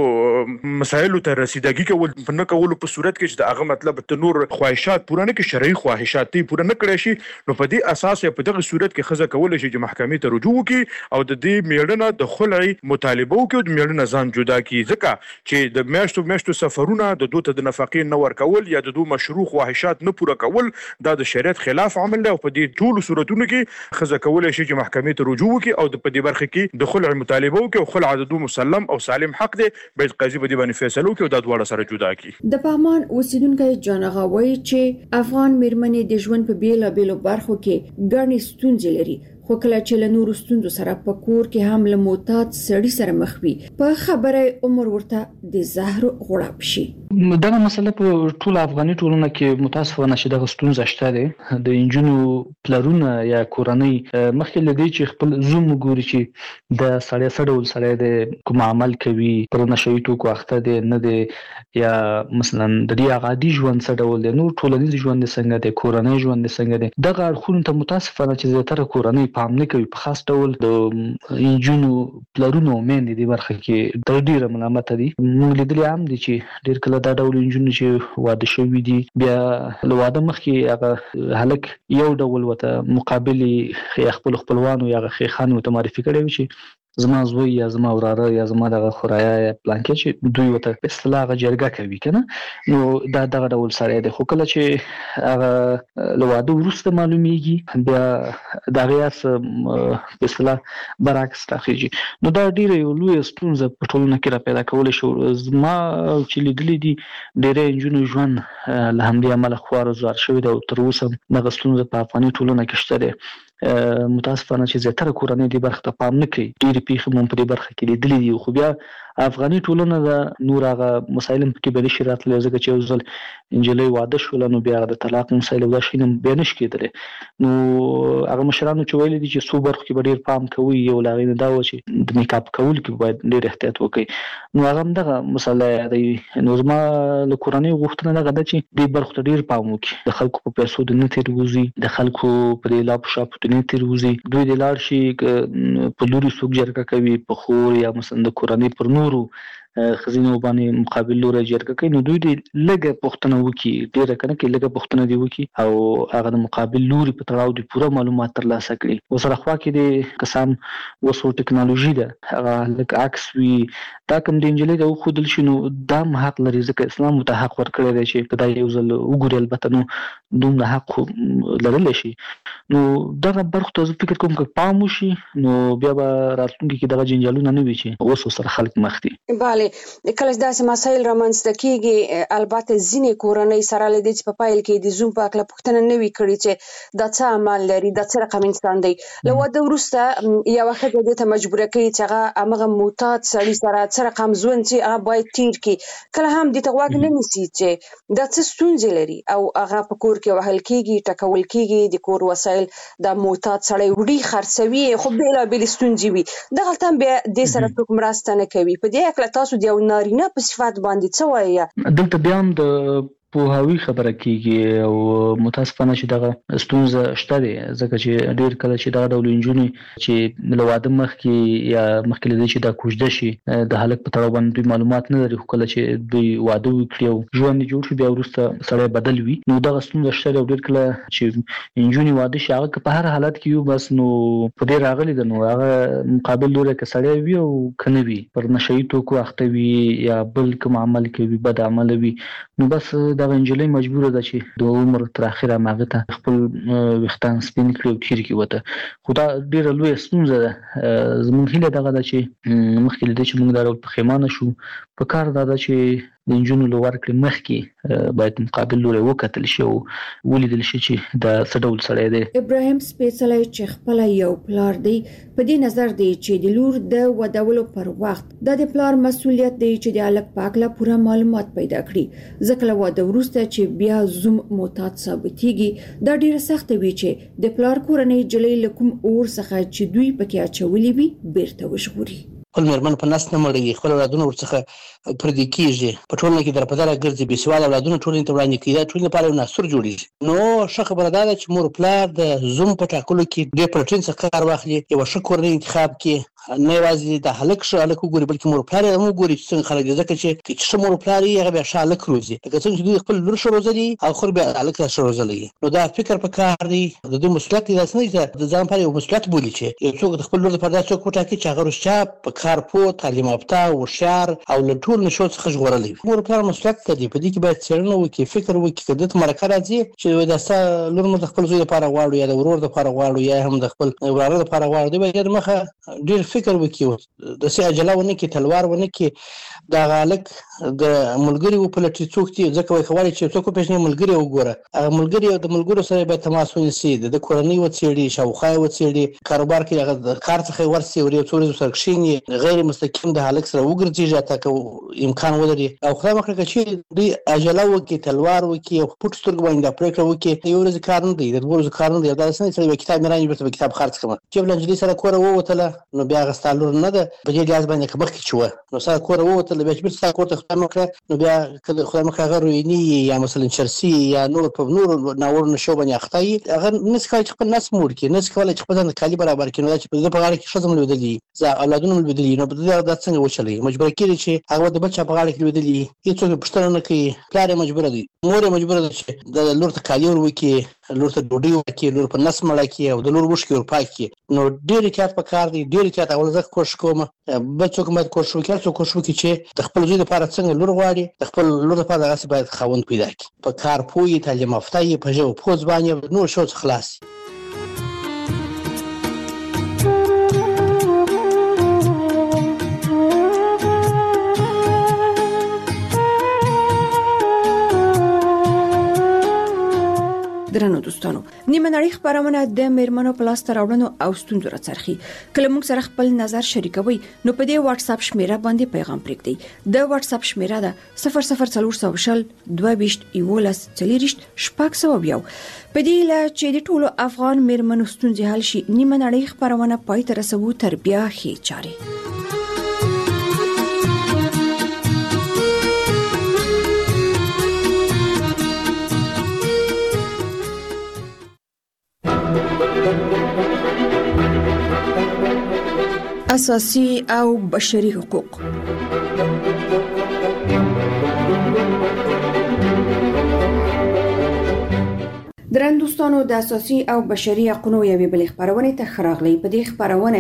S14: مسایلو ته رسیدګي کول په نه کولو په صورت کې چې د هغه مطلب د نور خواهشات پوره نه کې شرعي خواهشات پوره نه کړی شي نو په دې اساس په دغه صورت کې خزه کولای شي محکمې ته رجوع وکړي او د دې میړنه د خلعي مطالبه وکړي او د میړنه ځان جدا کړي ځکه چې د میاشتو میاشتو سفرونه د دوی ته د نفقې نه ورکول یا د دوی مشروع خواهشات نه پوره کول دا د شریعت خلاف عمل دی او په دې ټولو صورتونو کې خزه کولای شي چې محکمې ته رجوع وکړي او په دې برخه کې د خلع مطالبه وکړي او خلع د دوی مسلم او سالم حق دی باید قاضي په دې باندې فیصله وکړي او دا دواړه سره جدا کړي
S11: د پغمان اوسیدونکو جانغه وایي چې افغان میرمنې د ژوند په بیلابیلو برخو کې ګڼې ستونزې لري خو کله چې له نورو ستونزو سره په کور کې هم له معتاد سړي سره مخ وي په خبره عمر ورته د زهر غړپ شي
S4: دغه مسله په ټول افغاني ټولنه کې متاسفانه چې دغه ستونزه شته ده د انجونو پلرونه یا کورنۍ مخکې لدی چې خپل زوم ګوري چې د سړی سره ول سره د کوم عمل کوي پر نشوي توکو اخته دي نه دي یا مثلا د دې عادي ژوند سره ول نور ټولنیز ژوند څنګه د کورنۍ ژوند څنګه ده دغه اړخونه ته متاسفانه چې زیاتره کورنۍ دې پام نه کوي په خاص ډول د انجونو پلرونو مېندې د برخه کې د ډیره ملامت دي. موږ لیدلي هم دي چې ډیر کله دا ډول انجونو چې واده شوي دي بیا له واده مخکې هغه هلک یو ډول وته مقابل خپل خپلوانو یا خیخانو ته معرفي کړی وي چې زما زوی یا زما وراره یا زما دغه خورایا یا پلانکې چې دوی وته په اصطلاح جرګه کوي کنه. نو دا دغه ډول سره دی خو کله چې هغه له واده وروسته معلومیږي بیا دغه یاس په اصطلاح برعکس راخیږي. نو دا ډیره یو لوی ستونزه په ټولنه کې را پیدا کول شو. زما چې لیدلې دي ډیره انجونو ژوند له همدې امله خوار زوار شوی دی او تر اوسه دغه ستونزه په افغاني ټولنه کې شته دی. متاسفانه چې زیاتره کورنۍ د برخه ته پام نه کوي. ډېرې پیښې مو په دې برخه کې لیدلې دي خو بیا افغاني ټولنه د نور هغه مسایل په کې به نشي راتلی ځکه چې یو ځل نجلۍ واده شوله نو بیا د طلاق مسایل او دا شی نه بیا نشي کېدلی. نو هغه مشرانو چې ویلي دي چې څو برخو کې به ډېر پام کوي یو له هغې نه دا و چې د میک اپ کولو کې باید ډېر احتیاط وکړي. نو هغه هم دغه مسله یادوي. نو زما له کورنۍ غوښتنه دغه ده چې دې برخو ته ډېر پام وکړي. د خلکو په پیسو د نه تېر وځي د خلکو په دې لاپو شاپو د نه تېر وځي. دوی د لاړ شي په لوري څوک جرګه کوي په خور یا مثلا د کورنۍ پر نورو خزینو باندې مقابل لوري جرګه کوي. نو دوی د لږه پوښتنه وکړي ډیره کنه کې لږه پوښتنه دی وکړي او هغه د مقابل لوري په تړاو د پوره معلومات ترلاسه کړي. وسره خوا کې د قسم وسو ټکنالوژي ده هغه لکه عکس وي دا کوم د انجلۍ د خودل شنو دا حق لري ځکه اسلام متحق ورکړی دی چې په دای یو ځل وګوري البته نو دومره حق لرل شي. نو دغه برخه ته فکر کوم چې پام وشي نو بیا به راتلونکي کې دغه جنجالونه نه وي چې اوس سره خلک مخ دي.
S13: بله کله داسې مسایل رامنځته کیږي البته ځینې کورنۍ سره لدې چې په پایل کې د زوم په اړه پوښتنه نه وي کړې چې دا څه عمل لري دا څه رقم انسان دی. له واده وروسته یو وخت دې ته مجبوره کوي چې هغه هغه معتاد سړي سره څه رقم ژوند چې هغه باید تیر کړي. کله هم دې ته غوږ نه نیسي چې دا څه ستونزې لري او هغه په کور کې وهل کیږي ټکول کیږي د کور وسایل د معتاد سړی وړي خرڅوي خو بېلابېلې ستونزې وي. دغلته هم بیا دې سره څوک مرسته نه کوي. په دې هکله تاسو د یو نارینه په صفت باندې څه وایي؟
S4: دلته بیا هم د پوهاوی خبره کیږي او متاسفانه چې دغه ستونزه شته دي ځکه چې ډیر کله چې دا ډول انجونی چې له واده مخکې یا مخکې لدې چې دا کوژده شي د هلک په تړاو باندې معلومات نه لري خو کله چې دوی واده وکړي او ژوند جوړ شي بیا وروسته سړی بدل وي نو دغه ستونزه شته او ډیر کله چې انجونی واده شي هغه په هر حالت کې یو بس نو په دې راغلي ده نو هغه مقابل لوري کې سړی وي او کنه وي پر نشئی توکو اخته وي یا بل کوم عمل کوي بد عمل وي نو بس دغه انجلۍ مجبوره ده چې د عمر تر اخره ماغه ته خپل وختان سپین کړو تیر کې وته خو دا ډیره لوی ستونزه ده. زموږ هیله دغه ده چې مخکې د چې موږ دا ډول پښیمانه شو په کار دا ده چې د انجونو لور کړ مخکې باید مقابل لوري وکتل شي او ولیدل شي چې دا څه ډول سړی دی.
S11: ابراهیم سپیڅلی چې خپل یو پلار دی په دې نظر دی چې د لور د ودولو پر وخت د پلار مسولیت دی چې د الګ پاکله پوره معلومات پیدا کړي ځکه له واده وروسته چې بیا زوم معتاد ثابتېږي دا ډیره سخت وي چې د پلار کورنۍ جلې لکم اور څخه چې دوی پکې اچولې وي بیرته وژغوري.
S15: خپل مېرمن په نس نه مړوي خپل اولادونه ورڅخه پردي کیږي په ټولنه کې درپدره ګرځي بې سواده اولادونه ټولنې ته وړاندې کیږي ټولنې لپاره یو ناسور جوړیږي. نو ښه خبره دا ده چې مور پلار د زوم په ټاکلو کې ډېر په ټینګ څخه کار واخلي یو ښه کورنۍ انتخاب کړي نه یوازې د هلک ښه هلک وګوري بلکې مور پلار یې هم وګوري چې څنګه خلک دي ځکه چې چې ښه مور پلار یې هغه بیا ښه هلک روزي لکه څنګه چې دوی خپل لور ښه روزلي او خور بیا هلک ښه روزلی نو دا فکر په کار دی د دوی مسؤلیت دی داسې نه چې د ځان لپاره یو مسؤلیت بولي چې یو څوک د خپل لور لپاره څوک وټاکي چې هغه رښتیا په کار پوه تعلیم یافته هوښیار او له ټول نشو څخه ژغورلی وي. مور پلار مسؤلیت لري په دې کې باید څېړنه وکړي فکر وکړي که دې ته مرکه راځي چې دا ستا لور موږ د خپل زوی لپاره غواړو یا د ورور لپاره غواړو یا هم د خپل وراره لپاره غواړو دوی باید مخه ډېر فکر وکړي د سي عجله ونه کې تلوار ونه کې دا غالک د ملګری و پلټي څوک دي ځکه وای خواري چې څوک پېژنې ملګری وګوره هغه ملګری او د ملګرو سره به تماس ونیسي د کورنۍ وڅېړي شاوخوا وڅېړي کاروبار کې هغه کار څخه ورسي او یو څوري سره کښیني غیر مستقیم د هلک سره وګرځي چې امکان ولري او خدای مخکې چې دوی عجله وکړي تلوار وکړي او پټ سترګو باندې پرېکړه وکړي یو ورځ کار نه دی د دوه ورځو کار نه دی دا څنګه چې کتاب نه راني به کتاب خرڅ کړم چې بل انجلۍ سره کور ووتله نو بیا هغه ستا لور نه ده په دې لحاظ باندې که مخکې چې وه نو ستا کوره ووتله بیا چې بېرته ستا کور ته خدای مه کړه نو بیا که خدای مه کړه هغه رویني یا مثلا چرسي یا نور په نورو ناوړو نشو باندې اخته وي هغه نسي کولی چې خپل نس موړ کړي نسي کولی چې خپل ځان ته کالي برابر کړي نو دا چې په ده په غاړه کې ښځه م لوېدلي زه اولادونه م لوېدلي نو په ده دا څنګه وچلوي مجبوره کېږي چې هغه د بل چا په غاړه کې لوېدلي هېڅوک یې پوښتنه نه کوي پلار یې مجبوره دی مور یې مجبوره ده چې د لور ته کالي ور وکړي لور ته ډوډۍ ورکړي لور په نس مړه کړي او د لور اوښکې ور پاک کړي نو ډېر احتیاط پکار دی ډېر احتیاط اول زه کوشش کوم بل څوک باید کوشش وکړي هر څوک کوشش وکړي چې د خپل زوی لپاره څنګه لور غواړي د خپل لور لپاره دغسې باید خاوند پیدا کړي په کار پوه یي تعلیم یافته یي په ژبه پوه ځوان یې نور شو څخه خلاص
S11: درنو دوستانو نیمه نړۍ خبرونه د میرمنو په لاس راوړنو او ستونزو راڅرخي کله موږ سره خپل نظر شریکوي نو په دې واتس اپ شمیره باندې پیغام پرېږدئ د واتس اپ شمیره ده صفر صفر څلور سوه شل دوه ویشت یولس څلېرویشت شپږ سوه یو په دې له چې د ټولو افغان میرمنو ستونزې حل شي نیمه نړۍ خبرونه پای ته رسوو تر بیا ښې چارې اساسي او بشري حقوق درن دوستانو د اساسي او بشري حقوقو یوې بل خبرونه ته خراغلي په دې خبرونه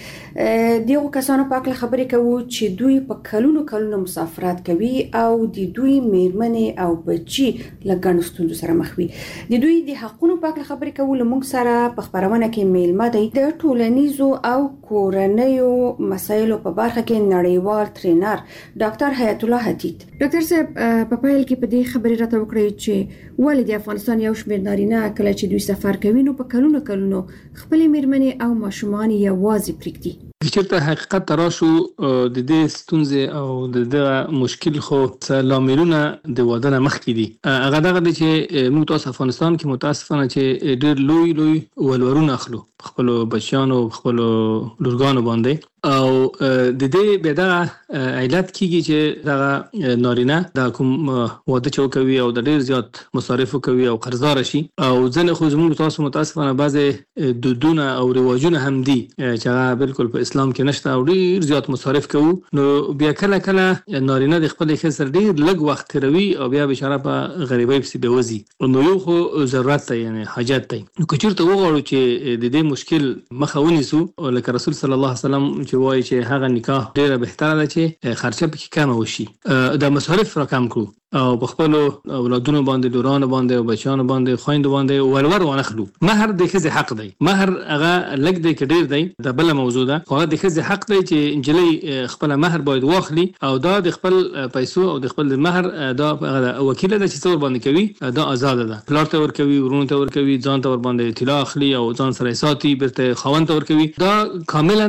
S11: کې دغه کسانو په اړه خبرې کوو چې دوی په کلونو کلونو مسافرت کوي او د دوی میرمنې او بچي لګن ستونزو سره مخ وي د دوی د حقوقو په اړه خبرې کوو لمونږ سره په خبرونه کې میلمه دی د ټولنیزو او کورنیو مسایلو په برخه کې نړیوال ټرینر ډاکټر حیات الله حتیت ډاکټر صاحب په پیل کې په دې خبرې راته وکړئ چې ولې د افغانستان یو شمېر نارینه کله چې دوی سفر کوي نو په کلونو کلونو خپل میرمنې او ماشومان یوازې پرېږدي
S7: چېرته حقیقت ته راشو د دې ستونزې او د دغه مشکل خو څه لاملونه د واده نه مخکې دي هغه دغه دی چې موږ تاسو افغانستان کې متاسفانه چې ډېر لوی لوی ولورونه اخلو خپلو بچیانو خپلو لورګانو باندې او د دې به دغه علت کېږي چې دغه نارینه د کوم واده چې وکوي او د ډېر زیات مصارف وکوي او قرضداره شي او ځینې خو زموږ تاسو متاسفانه بعضې دودونه او رواجونه هم دي چې هغه بالکل په اسلام کې نشته او ډېر زیات مصارف کوو نو بیا کله کله نارینه د خپلې ښځې سره ډېر لږ وخت تېروي او بیا بېچاره په غریبۍ پسې بېوځي نو یو خو ضرورت دی یعنې حاجت دی نو که چېرته وغواړو چې د دې مشکل مخه ونیسو لکه رسول صلی الله علیه وسلم چې وایي چې هغه نکاح ډېره بهتره ده چې خرچه پکې کمه وشي د مصارف را کم کړو او په خپلو اولادونو باندې لورانو باندې او بچیانو باندې خویندو باندې ولور وانخلو مهر د ښځې حق دی مهر هغه لږ دی که ډېر دی دا بله موضوع ده خو هغه د ښځې حق دی چې نجلۍ خپله مهر باید واخلي او دا د خپل پیسو او د خپل مهر دا وکیله ده چې څه ورباندې کوي دا آزاده ده پلار ته ورکوي ورونو ته ورکوي ځان ته ورباندې طلا اخلي او ځان سره یې ساتي بېرته خاوند ته ورکوي دا کاملا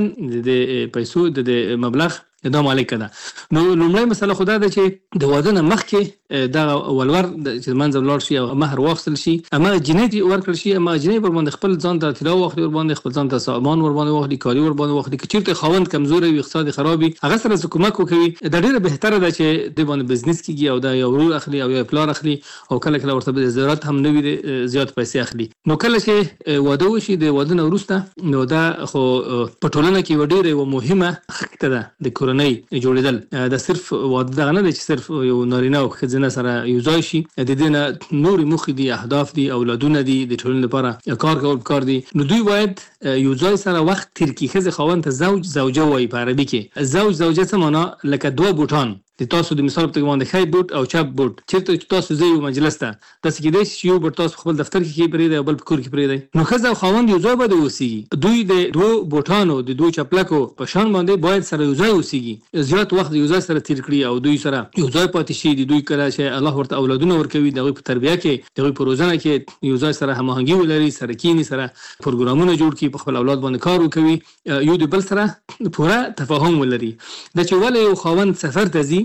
S7: د پیسو د مبلغ دا مالک ده نو لومړی مسله خو دا ده چې د واده نه مخکې دغه ولور چې منځ ولاړ شي او مهر واخیستل شي هماغه جنۍ ته ورکړل شي هماغه جنۍ ورباندې خپل ځان ته طلا واخلي ورباندې خپل ځان ته سامان ورباندې واخلي کالي ورباندې واخلي که چېرته خاوند کمزوری وي اقتصاد خراب وي هغه سره څه کومک وکوي دا ډېره بهتره ده چې دوی باندې بزنس کېږي او دا یو ورور اخلي او یو پلار اخلي او کله کله ورته ضرورت هم نه وي زیات پیسې اخلي نو کله چې واده وشي د واده نه وروسته نو دا خو په ټولنه کې یوه ډېره یوه مهمه خښته ده د کورنۍ جوړېدل دا صرف واده دغه نه دی چې صرف یو نارینه او ښځینه سره یو ځای شي د دې نه نورې موخې دي اهداف دي اولادونه دي د ټولنې لپاره کار کول پکار دي نو دوی باید یو ځای سره وخت تېر کړي ښځې خاوند ته زوج زوجه وایي په عربي کې زوج زوجه څه معنا لکه دوه بوټان د تاسو د مثال په توګه باندې ښی بوټ او چپ بوټ چېرته چې تاسو ځئ یو مجلس ته داسې کېدای شي چې یو بوټ تاسو خپل دفتر کې کښې پرېږدئ او بل په کور کې پرېږدئ نو ښځه او خاوند یو ځای باید اوسېږي دوی د دوو بوټانو د دوو چپلکو په شان باندې باید سره یو ځای اوسېږي زیات وخت یو ځای سره تېر کړي او دوی سره یو ځای پاتې شي د دوی کله چې الله ورته اولادونه ورکوي د هغوی په تربیه کې د هغوی په روزنه کې یو ځای سره هماهنګي ولري سره کښېني سره پروګرامونه جوړ کړي په خپل اولاد باندې کار وکوي یو د بل سره پوره تفاهم ولري دا چې ولې یو خاوند سفر ته ځي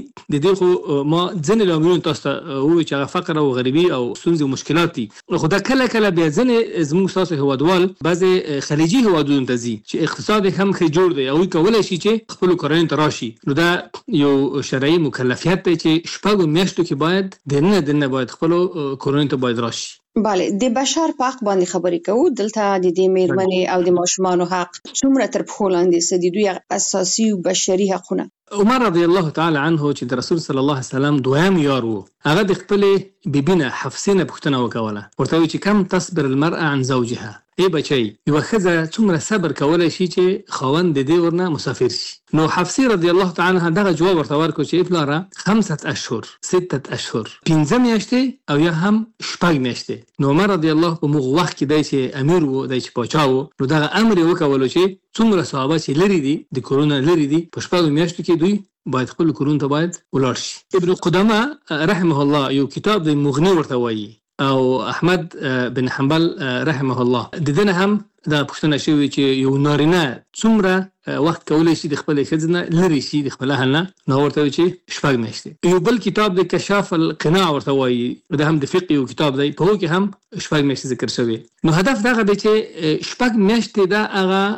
S7: د دې خو ما ځنې لاملونه تاسو ته ووایي چې هغه فقر او غریبي او ستونزې او مشکلات دي. خو دا کله کله بیا ځنې زموږ ستاسو هیوادوال بعضې خلیجي هیوادونو ته ځي چې اقتصاد هم ښه جوړ دی او هغوی کولی شي چې خپلو کورنیو ته راشي. نو دا یو شرعي مکلفیت دی چې شپږو میاشتو کې باید دننه دننه باید خپلو کورنیو ته باید راشي.
S13: بله، د بشر په حق باندې خبرې کوو. دلته د دې میرمنې او د ماشومانو حق څومره تر پښو لاندې څه دي، دوی اساسي او بشري حقونه.
S7: عمر رضی الله تعالی عنه چې د رسول صلی الله علیه وسلم دویم یار وو، هغه د خپلې بیبینه حفصه نه پوښتنه وکوله، ورته وی چې کم تصبر المرأة عن زوجها، ای بچی یو ښځه څومره صبر کولی شي چې خاوند د دې ورنه مسافر شي. نو حفصه رضی الله تعالی عنها دغه جواب ورته ورکړ چې پلاره خمسه اشهر سته اشهر پنځه میاشتې او یا هم شپږ میاشتې. نو عمر رضی الله په موږ وخت کې دی چې امیر وو، دی چې پاچا وو، نو دغه امر یې وکولو چې څومره صحابه چې لري دي د کورونه لري دي په شپږو میاشتو کې دوی باید خپل کورونو ته باید ولاړ شي. ابن قدامه رحمه الله یو کتاب د مغنی ورته وایي او احمد بن حنبل رحمه الله د دې نه هم دا پوښتنه شوې چې یو نارینه څومره وخت کولی شي د خپلې ښځې نه لرې شي د خپل اهل نه، نو ورته وایي چې شپږ میاشتې. یو بل کتاب د کشاف القناع ورته وایي، دا هم د فقه یو کتاب دی، په هغو کې هم شپږ میاشتې ذکر شوی. نو هدف دغه دی چې شپږ میاشتې دا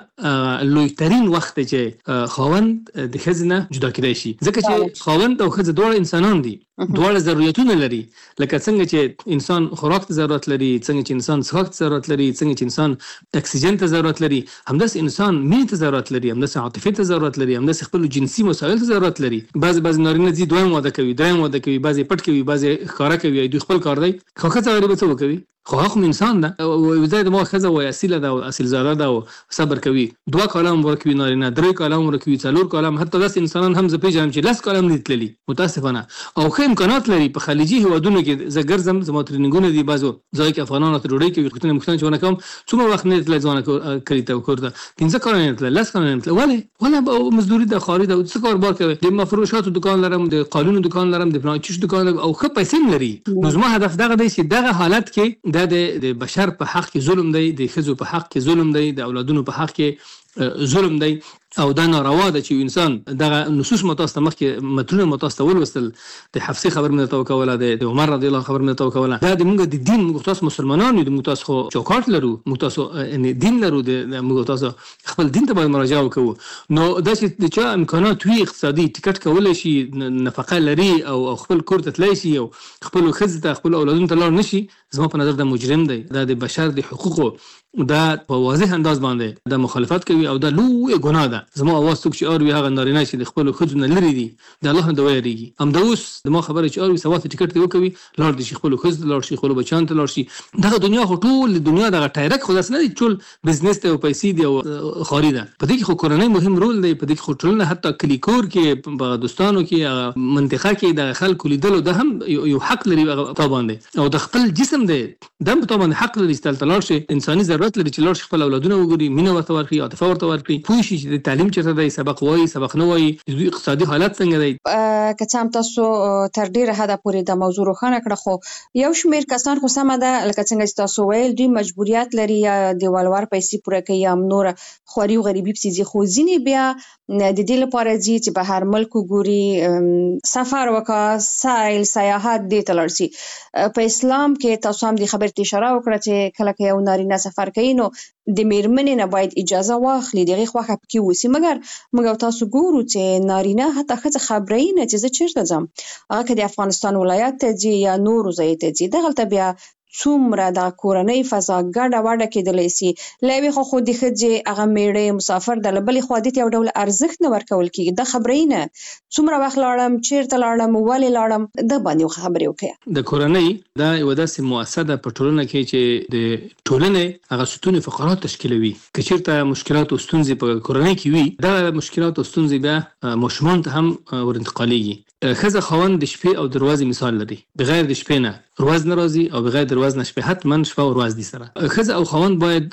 S7: هغه لویترین وخت دی چې خاوند د ښځې نه جدا کېدی شي، ځکه چې خاوند او ښځه دواړه انسانان دي، دواړه ضرورتونه لري. لکه څنګه چې انسان خوراک ته ضرورت لري، څنګه چې انسان څښاک ته ضرورت لري، څنګه چې انسان اکسیجن ته ضرورت لري، همداسې انسان مینې ته ضرورت لري، همداسې عاطفې ته ضرورت لري، همداسې خپلو جنسي مسایلو ته ضرورت لري. بعضې بعضې نارینه ځي دویم واده کوي، دریم واده کوي، بعضې پټ کوي، بعضې ښکاره کوي، دوی خپل کار دی. خو ښځه غریبه څه وکوي؟ خو هغه خو انسان ده، یو ځای د ما ښځه وایي اصیله ده او اصیل زاده ده او صبر کوي، دوه کاله هم ورکوي نارینه، درې کاله هم ورکوي، څلور کاله هم، حتی داسې انسانان هم زه پېژنم چې لس کاله هم نه دي تللي متاسفانه، او ښه امکانات لري. په خلیجي هېوادونو کې زه ګرځم، زما ټرېننګونه دي بعضو ځای کې افغانانو ته ډوډۍ کوي، پوښتنه پوښتنه چې ونه کوم څومره وخت نه دی تللی ځوانه کلي ته او کور ته، پنځه کاله نه دی تللی، لس کاله نه دی تللی. ولې؟ ولې مزدوري ده، خواري ده، څه کار بار کوي، د مفروشاتو دکان لرم، د قالونو دکان لرم، د فلان چیز دکان لرم او ښه پیسې هم لري. نو زما هدف دغه دی چې دغه حالت کې دا د بشر په حق کې ظلم دی، د ښځو په حق کې ظلم دی، د اولادونو په حق کې ظلم دی، او دا ناروا ده چې انسان دغه نصوص متاسته مخکې مترونه متاسته ولوستل، د حفصه خبر مې ته وکوله، د عمر رضی الله خبر مې ته وکوله. دا د موږ د دین، موږ تاسو مسلمانان یو، موږ تاسو چوکاټ لرو، موږ تاسو یعنی دین لرو، د موږ تاسو خپل دین ته باید مراجعه وکړو. نو دا چې د چا امکانات وي اقتصادي ټیکټ کولی شي، نفقه لري او خپل کور ته تللی شي او خپل ښځې ته خپل اولادونو ته لاړ نه شي، زما په نظر دا مجرم دی، دا د بشر د حقوقو دا په واضح انداز باندې دا مخالفت کوي او دا لویه ګناه ده. زما اواز څوک چې اوري هغه نارینه چې د خپلو ښځو نه لرې دي، د الله نه د ویریږي. همدا اوس زما خبره چې اوري سوات ټیکټ دې وکوي، لاړ دي شي خپلو ښځو ته لاړ شي، خپلو بچیانو ته لاړ شي. دغه دنیا خو ټول د دنیا دغه ټایرک خو داسې نه دی، ټول بزنس دی او پیسې دي او خواري ده. په دې کې خو کورنۍ مهم رول دی، په دې کې خو ټولنه حتی کلي کور کې په دوستانو کې منطقه کې د خلکو لیدلو دا هم یو حق لري په باندې، او د خپل جسم دی دا په باندې حق لري چې تل لاړ شي، انساني ضرورت لري چې لاړ شي خپل اولادونه وګوري، مینه ورته ورکړي، عاطفه ورته ورکړي، پوه شي چې د تعلیم چېرته دی، سبق وایي سبق نه وایي، دوی اقتصادي حالت څنګه دی.
S13: که څه هم تاسو تر ډېره حده پورې د موضوع روښانه کړه، خو یو شمېر کسان خو سمه ده لکه څنګه چې تاسو ویل دوی مجبوریت لري یا د ولور پیسې پوره کوي یا نوره خواري او غریبي پسې ځي، خو ځینې بیا د دې لپاره ځي چې بهر ملک وګوري، سفر وکړه، سیل سیاحت دې ته لاړ شي. په اسلام کې تاسو هم دې خبرې ته اشاره وکړه چې کله که یو نارینه سفر کوي نو د میرمنې نه باید اجازه واخلي، د هغې خوښه پکې اوسي. مګر موږ او تاسو ګورو چې نارینه حتی ښځه خبروي نه چې زه چېرته ځم، هغه که د افغانستان ولایت ته ځي یا نورو ځایو ته ځي، دغلته بیا څومره د کورنۍ فضا ګډه وډه کېدلی سي. له یوې خوا خو د ښځې هغه میړه مسافر ده، له بلې خوا دې ته یو ډول ارزښت نه ورکول کېږي، دا خبرې نه څومره وخت لاړم، چېرته لاړم، ولې لاړم، ده باندې خبرې وکړه.
S7: د کورنۍ دا یوه داسې مؤسسه ده په ټولنه کې چې د ټولنې هغه ستون فقرات تشکیلوي. که چېرته مشکلات او ستونزې په کورنۍ کې وي، دا مشکلات او ستونزې بیا ماشومانو ته هم ورانتقالېږي. ښځه خاوند د شپې او دروازې مثال لري، بغیر د شپې نه ورځ نه راځي او بغیر د ورځ نه شپې، حتما شپه او ورځ دي سره. ښځه او خاوند باید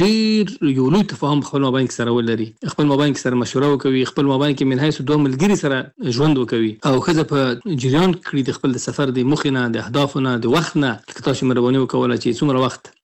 S7: ډېر یو لوی تفاهم خپل مابین کې سره ولري، خپل مابین کې سره مشوره وکوي، خپل مابین کې من حیث دوه ملګري سره ژوند وکوي، او ښځه په جریان کړي د خپل د سفر د موخې نه، د اهدافو نه، د وخت نه. لکه تاسو مهرباني وکوله چې څومره وخت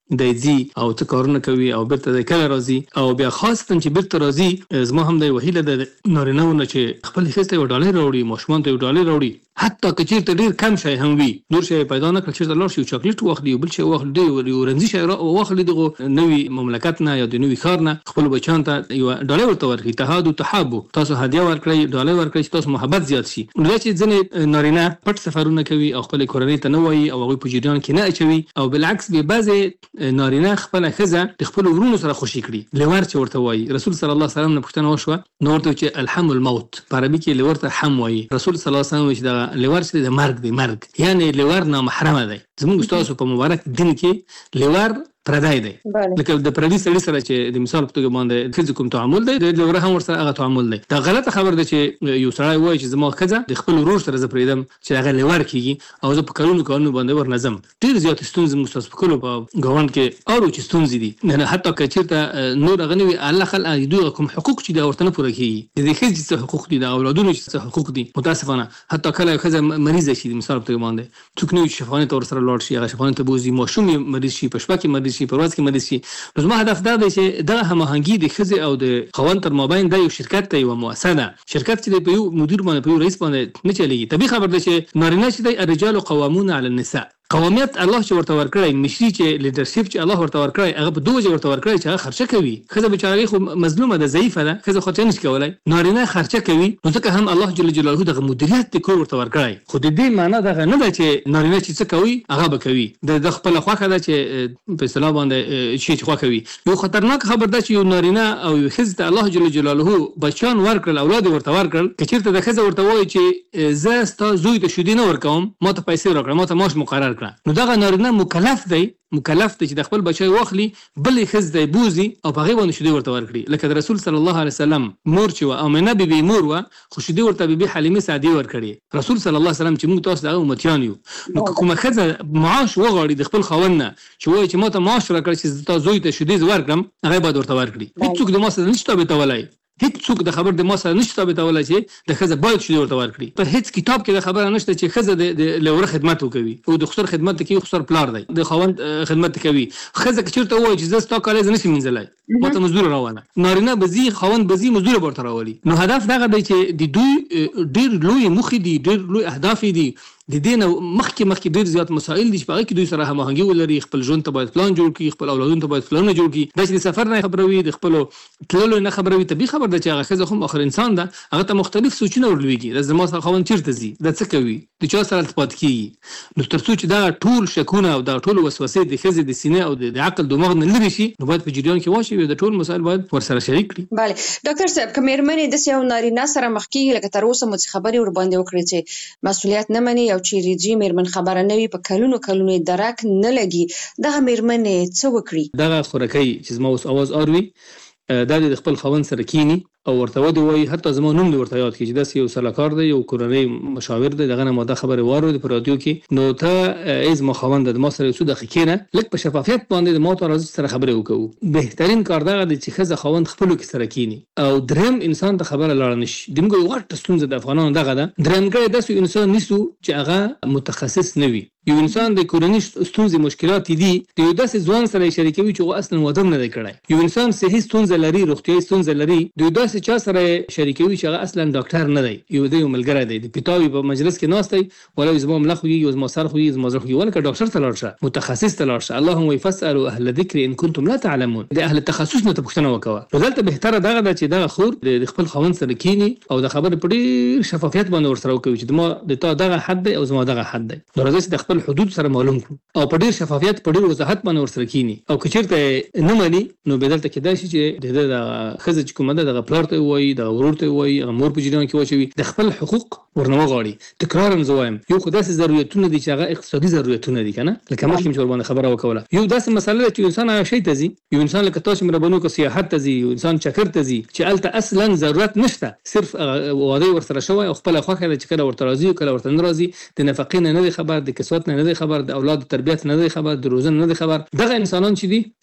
S7: د ځي او څه کارونه کوي او بیرته د کله راځي او بیا خاصتا چې بیرته راځي زما هم د وهیله د نارینهونه چې خپل خسته یو ډالر راوړي ماشومان ته یو ډالر راوړي حتی که چیرته ډیر کم شي هم وي نور شي پیدا نه کړ چې لاړ شي چاکلیټ واخلي بل شي واخلي یو رنځي شي واخلي دغه نوې مملکت نه یا د نوې خار نه خپل بچان ته یو ډالر ورته ورکړي تهاد او تحاب تاسو هدیه ورکړي ډالر ورکړي تاسو محبت زیات شي نو چې ځنې نارینه پټ سفرونه کوي او خپل کورنۍ ته نه وایي او هغه په جریان کې نه اچوي او بالعکس به بعضې نارینه خپل خزه د خپل ورونو سره خوشي کړي لور چې ورته وایي رسول صلی الله علیه وسلم نه پوښتنه وشوه نو ورته چې الحم الموت په عربي کې لور ته حم وایي رسول صلی الله علیه وسلم چې دا لور چې د مرګ دی مرګ یعنی لور نه محرمه دی زموږ تاسو په مبارک دین کې لور پردای دی لکه د پردي سړي سره چې د مثال په توګه باندې خځه کوم تعامل دی د لور هم ورسره هغه تعامل دی دا غلطه خبر ده چې یو سړی وایي چې زما خځه د خپل ورور سره زه پرېږدم چې هغه لور کیږي او زه په کلونو کلونو باندې ورنظم ډېر زیات ستونزې موږ تاسو په کلو په ګاونډ کې اورو چې ستونزې دي نه حتی که چېرته نور هغه نه وي الله خلق دوی کوم حقوق چې دا ورته نه پوره کیږي د دې ښځې څه حقوق دي د اولادونو څه حقوق دي متاسفانه حتی کله ښځه مریضه شي د مثال په توګه باندې څوک نه وي چې شفاخانې ته ورسره لاړ شي هغه شفاخانې ته بوځي ماشوم یې مریض شي په شپه کې مریض شي په ورځ کې مریض شي نو زما هدف دا دی چې دا هماهنګي د ښځې او د خاوند تر مابین دا یو شرکت دی یوه مؤسسه ده شرکت چې دی په یو مدیر باندې په یو رئیس باندې نه چلېږي طبیعي خبر ده چې نارینه چې دی الرجال قوامون علی النساء قومیت الله چې ورته ورکړی مشري چې لیډرشپ چې الله ورته ورکړی هغه په دوه وجه ورته ورکړی چې هغه خرچه کوي ښځه بیچاره خو مظلومه ده ضعیفه ده ښځه خرچه نشي کولی نارینه خرچه کوي نو ځکه هم الله جل جلاله دغه مدیریت د کور ورته ورکړی خو د دې معنا دغه نه ده چې نارینه چې څه کوي هغه به کوي د خپله خوښه ده چې په اصطلاح باندې شي چې خوښه وي یو خطرناک خبر ده چې یو نارینه او یو ښځې ته الله جل جلاله بچیان ورکړل اولاد یې ورته ورکړل که چېرته د ښځه ورته وایي چې زه ستا زوی ته شیدې نه ورکوم ما ته پیسې راکړه ما ته معاش مقرر کړه نو دغه نه مکلف دی مکلف دی چې د خپل بچی واخلي بل ښځې ته یې بوځي او په هغې باندې شیدې ورته ورکړي لکه د رسول صلی الله علیه وسلم مور چې وه امینه بیبي مور وه خو شیدې ورته بیبي حلیمې سعدیې ورکړې رسول صلی الله علیه وسلم چې موږ تاسو د هغه امتیان یو نو که کومه ښځه معاش وغواړي د خپل خاوند نه چې وایي چې ما ته معاش راکړه چې زه تا زوی ته شیدې ورکړم هغه باید ورته ورکړي هېڅوک د ما سره نشي تابعتولی هیڅوک د خبر د ما سره نشي ثابتولی چې د ښځه باید شیدې ورته ورکړي په هیڅ کتاب کې د خبره نشته چې ښځه د لوره خدمت وکوي او د خسر خدمت کوي خسر پلار دی د خاوند خدمت کوي ښځه که چېرته ووایي چې زه ستا کالی زه نشم مینځلی ما ته مزدوره راوله نارینه به ځي خاوند به ځي مزدوره به ورته راولي نو هدف دغه دی چې د دوی ډېر لوی موخې دي ډېر لوی اهداف دي د دې نه مخکې مخکې ډېر زیات مسایل دي چې په هغې کې دوی سره هماهنګي ولري خپل ژوند ته باید پلان جوړ کړي خپل اولادونو ته باید پلانونه جوړ کړي دا چې د سفر نه خبروي د خپلو تللو نه خبروي طبیعي خبر ده چې هغه ښځه هم آخر انسان ده هغه ته مختلف سوچونه ورلوېږي دا زما سره خاوند چېرته ځي دا څه کوي د چا سره التفات کېږي نو تر څو چې دغه ټول شکونه او دغه ټول وسوسې د ښځې د سینې او د عقل دماغ نه لرې شي نو باید په جریان کې واچوي د ټول مسایل باید ورسره شریک کړي
S13: بله ډاکټر صاحب که مېرمنې داسې یو نارینه سره مخ کېږي لکه تر اوسه مو څه خبرې ورباندې وکړې چې مسؤلیت نه مني او چیرې ځي مېرمن خبره نه وي په کلونو کلونو یې درک نه لګي دغه مېرمنې څه وکړي
S7: دغه خورکۍ چې زما اوس اواز اروي دا د خپل خاوند سره کینی او ورته ودی وایي حتی زما نوم دې ورته یاد کړي چې داسې یو سلاکار دی یو کورنۍ مشاور دی دغه نه ما دا خبرې واورېدې په رادیو کې نو ته ای زما خاوند د ما سره یو څو دقیقې کښېنه لږ په شفافیت باندې د ما ته راځه سره خبرې وکړو بهترین کار دغه دی چې ښځه خاوند خپلو کې سره کینی او دریم انسان ته خبره لاړه نه شي د موږ یو غټه ستونزه د افغانانو دغه ده درېیمګړی داسې انسان نیسو چې هغه متخصص نه وي یو انسان د کورنۍ ستونزې مشکلات دي د یو داسې ځوان سره یې شریکوي چې هغه اصلا واده نه دی کړی یو انسان صحي ستونزه لري روغتیایي ستونزه لري د یو داسې چا سره شریکوي چې هغه اصلا ډاکټر نه دی یو دی یو ملګری دی د پیتاوي په مجلس کې ناست دی ولا زما ملا خوږي زما سر خوږي زما زړه خوږي ولکه ډاکټر ته لاړ شه متخصص ته لاړ شه اللهم فاسألوا اهل الذکر ان کنتم لا تعلمون د اهل تخصص نه پوښتنه وکوه نو دلته بهتره دغه ده چې دغه خور د خپل خاوند سره کینی او د خبرې په ډېر شفافیت باندې ورسره وکوي چې ما د تا دغه حد دی او زما دغه حد دی نو راځئ چې د خپل حدود سره معلوم کړو او په ډېر شفافیت په ډېر وضاحت باندې ورسره کینی او که چېرته نه مني نو بیا دلته کېدای شي چې د ده دغه ښځه چې کومه ده دغه پلار ته یې ووایي دغه ورور ته یې ووایي هغه مور په جریان کې واچوي د خپل حقوق ورنه وغواړي تکرارا زه وایم یو خو داسې ضرورتونه دي چې هغه اقتصادي ضرورتونه دي که نه لکه مخکې مې چې ورباندې خبره وکوله یو داسې مسله ده چې انسان هغه شی ته ځي یو انسان لکه تاسو مې ربانو که سیاحت ته ځي یو انسان چکر ته ځي چې هلته اصلا ضرورت نشته صرف واده ورسره شوی او خپله خوښه ده چې کله ورته راځي او کله ورته نه راځي د نفقې نه نه دی خبر د کسوت نه نه دی خبر د اولاد تربیت نه دی خبر د روزن نه دی خبر دغه انسانان چې دي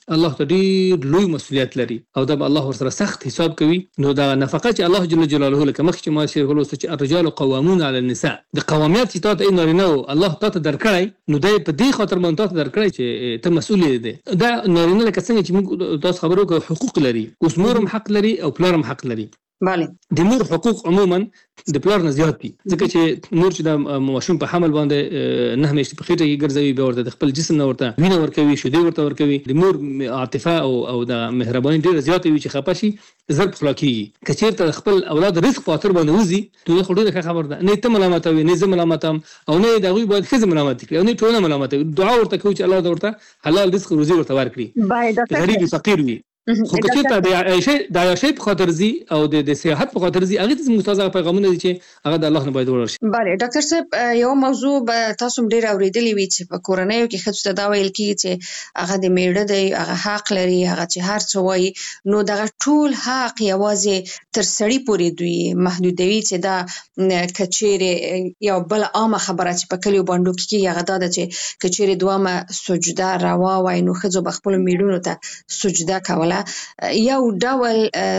S7: الله ته ډیر لوی مسؤلیت لري او دا الله ورسره سخت حساب کوي. نو دا نفقه چې الله جل جلاله لکه مخکې ما شیر غلو چې الرجال قوامون علی النساء د قوامیت چې تاسو یې نارینه او الله تاسو درکړی نو دا په دې خاطر مونږ تاسو درکړی چې ته مسؤل یې دا نارینه لکه څنګه چې موږ تاسو خبرو کوو حقوق لري اوس مورم حق لري او پلارم حق لري.
S13: بله
S7: د مور حقوق عموما د پلار نه زیات دي ځکه چې مور چې د ماشوم په حمل باندې نه همیشه په خېټه کې ګرځوي به ورته د خپل جسم نه ورته وینه ورکوي شیدې ورته ورکوي د مور عاطفه او او د مهرباني ډیره زیاته وي چې خپه شي زر په خلا کېږي که چېرته خپل اولاد رزق په خاطر باندې وځي نو خو ډېره ښه خبر ده نه ته ملامت وي نه زه ملامت ام او نه د هغوی باید ښځه ملامت کړي او نه ټولنه ملامت وي. دعا ورته کوي چې الله دې ورته حلال رزق روزي ورته ورکړي غریب فقیر وي. خو که چېرته د عایشې د عایشې په خاطر ځي او د د سیاحت په خاطر ځي هغې ته زموږ تازه پیغامونه دي چې هغه د الله نه باید وړل شي.
S13: بله ډاکټر صاحب یو موضوع به تاسو هم ډېر اورېدلې وي چې په کورنیو کې ښځو ته دا ویل کېږي چې هغه د میړه دی هغه حق لري هغه چې هر څه وایي نو دغه ټول حق یوازې تر سړي پورې دوی محدودوي چې دا که چېرې یو بله عامه خبره چې په کلیو بانډو کې کېږي هغه دا ده چې که چېرې دوامه سجده روا وای نو ښځو به خپلو میړونو ته سجده کوله. یو ډول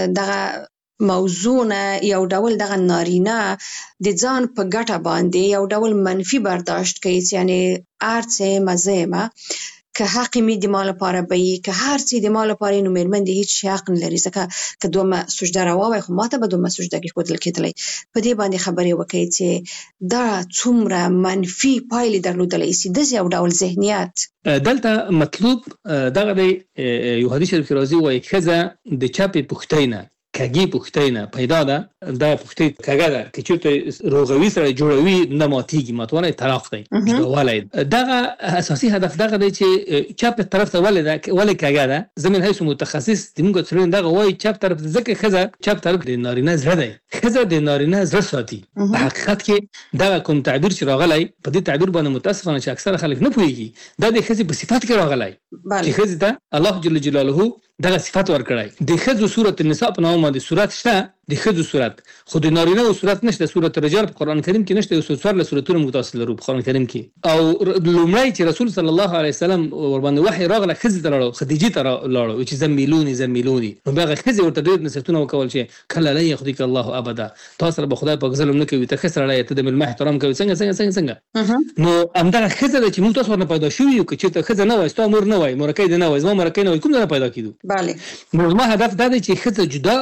S13: دغه موضوع نه یو ډول دغه نارینه د ځان په ګټه باندې یو ډول منفي برداشت کوي چې یعنې هر څه مزه ما که حق می د ما لپاره به وي که هر څه د ما لپاره نو مېرمن د هیڅ شي حق نه لري ځکه که دومره سجده روا وای خو ماته به دومره سجده کېښودل کېدلی. په دې باندې خبرې وکړئ چې دا څومره منفي پایلې درلودلی شي داسې یو ډول ذهنیت
S7: دلته مطلوب دغه دی یو حدیث شریف کې راځي وایي ښځه د چپې پوښتۍ نه کږې پوښتۍ نه پیدا ده دا پوښتۍ کږه ده که چېرته روغوي سره جوړوي نه ماتېږي ماتوالی طلاق دی جوړوالی دغه اساسي هدف دغه دی چې چپ طرف ته ولې ده ولې کږه ده زه من حیث متخصص د موږ څېړنې دغه وایي چپ طرف ته ځکه ښځه چپ طرف د نارینه زړه دی ښځه د نارینه زړه ساتي. په حقیقت کې دغه کوم تعبیر چې راغلی په دې تعبیر باندې متاسفانه چې اکثره خلک نه پوهېږي دا د ښځې په صفت کې راغلی چې ښځې ته الله جل جلاله دغه صفت ورکړی. د ښځو سورة النساء په نامه باندې سورت شته د ښځو صورت خو د نارینه او صورت نشته. سورت رجال په قرآن کریم کې نشته. یو څوارلس سورتونه موږ تاسو لرو په قرآن کریم کې او لومړی چې رسول صلی الله علیه وسلم ورباندې وحی راغله ښځې ته لاړو خدیجې ته لاړو چې زمیلوني زمیلوني نو بیا هغه ښځې ورته ډېر نصیحتونه وکول چې کله لا یخذیک الله ابدا تا سره به خدای پاک ظلم نه کوي ته ښه سړی ته د مېلمه احترام کوي څنګه څنګه څنګه څنګه نو همدغه ښځه ده چې موږ تاسو ورنه پیدا شوي یو که چېرته ښځه نه وای ستا مور نه وای مورکۍ دې نه وای زما مورکۍ نه وای کوم ځای نه پیدا کېدو.
S13: بله
S7: نو زما هدف دا دی چې ښځه جدا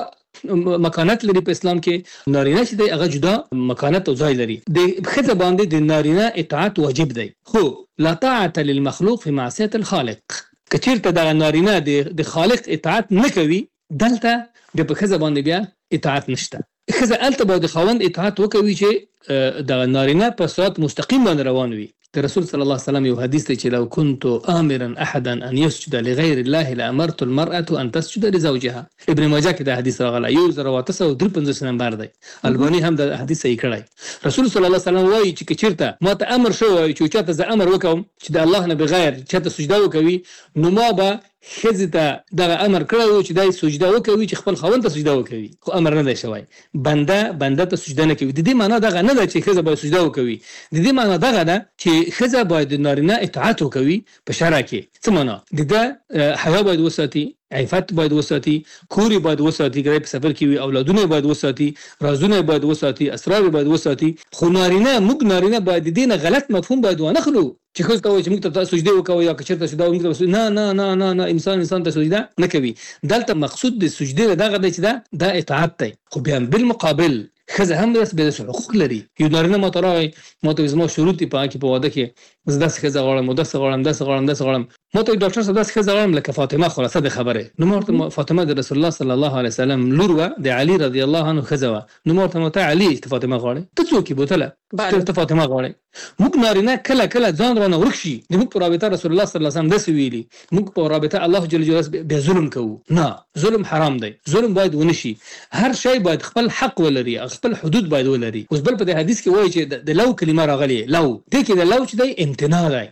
S7: مکانت لري په اسلام کې نارینه چې دی هغه جدا مکانت او ځای لري. د ښځه باندې د نارینه اطاعت واجب دی خو لا طاعة للمخلوق في معصية الخالق. که چېرته دغه نارینه د خالق اطاعت نه کوي دلته د په ښځه باندې بیا اطاعت نشته. ښځه هلته باید د خاوند اطاعت وکوي چې دغه نارینه په صراط مستقیم باندې روان وي. د رسول صلی الله علیه وسلم یو حدیث دی چې لو كنت آمرا احدا ان يسجد لغير الله لامرت المرأة ان تسجد لزوجها. ابن ماجه کې دا حدیث راغلی یو زر اته سوه درې پنځوس نمبر دی. الباني هم دا حدیث صحیح کړی. رسول صلی الله علیه وسلم وایي چې که چېرته ما ته امر شوی چې چاته زه امر وکړم چې د الله نه بغیر چاته سجده وکوي نو ما به ښځې ته دغه امر کړی و چې دا یې سجده وکوي چې خپل خاوند ته سجده وکوي خو امر نه دی شوی. بنده بنده ته سجده نه کوي. د دې معنا دغه نه ده چې ښځه باید سجده وکوي. د دې معنا دغه ده چې ښځه باید د نارینه اطاعت وکوي په شرع کې. څه معنا د ده حیا باید وساتي عفت باید وساتي کور باید وساتي ګرای په سفر کې وي اولادونه باید وساتي رازونه باید وساتي اسرار باید وساتي. خو نارینه موږ نارینه باید د دې نه غلط مفهوم باید ونخلو چې ښځو ته وایي چې موږ ته سجده وکوئ یا که چېرته سجده موږ ته نه نه نه نه نه انسان انسان ته سجده نه کوي. دلته مقصود د سجدې دغه دی چې دا دا اطاعت دی. خو بیا بالمقابل ښځه هم داسې بې داسې حقوق لري. یو نارینه ما ته راغی ما ته زما شروط دي په هغه کې په واده کې زه داسې ښځه غواړم او داسې غواړم داسې غواړم داسې غواړم ما ته ډاکټر صاحب داسې ښځه غواړم لکه فاطمه خلاصه د خبرې. نو ما ورته فاطمه د رسول الله صلی الله علیه وسلم لور وه د علي رضی الله عنه ښځه وه. نو ما ورته ما ته علي ته فاطمه غواړې ته څوک یې بوتله ته فاطمه غواړې. موږ نارینه کله کله ځان رانه ورک شي د موږ په رابطه رسول الله صلی الله علیه وسلم داسې ویلي موږ په رابطه الله جل جلاله بیا ظلم کوو. نه ظلم حرام دی. ظلم باید ونه شي. هر شی باید خپل حق ولري خپل حدود باید ولري. اوس بل په دې حدیث کې وایي چې د لو کلمه راغلې لو دې کې د لو چې دی امتناع دی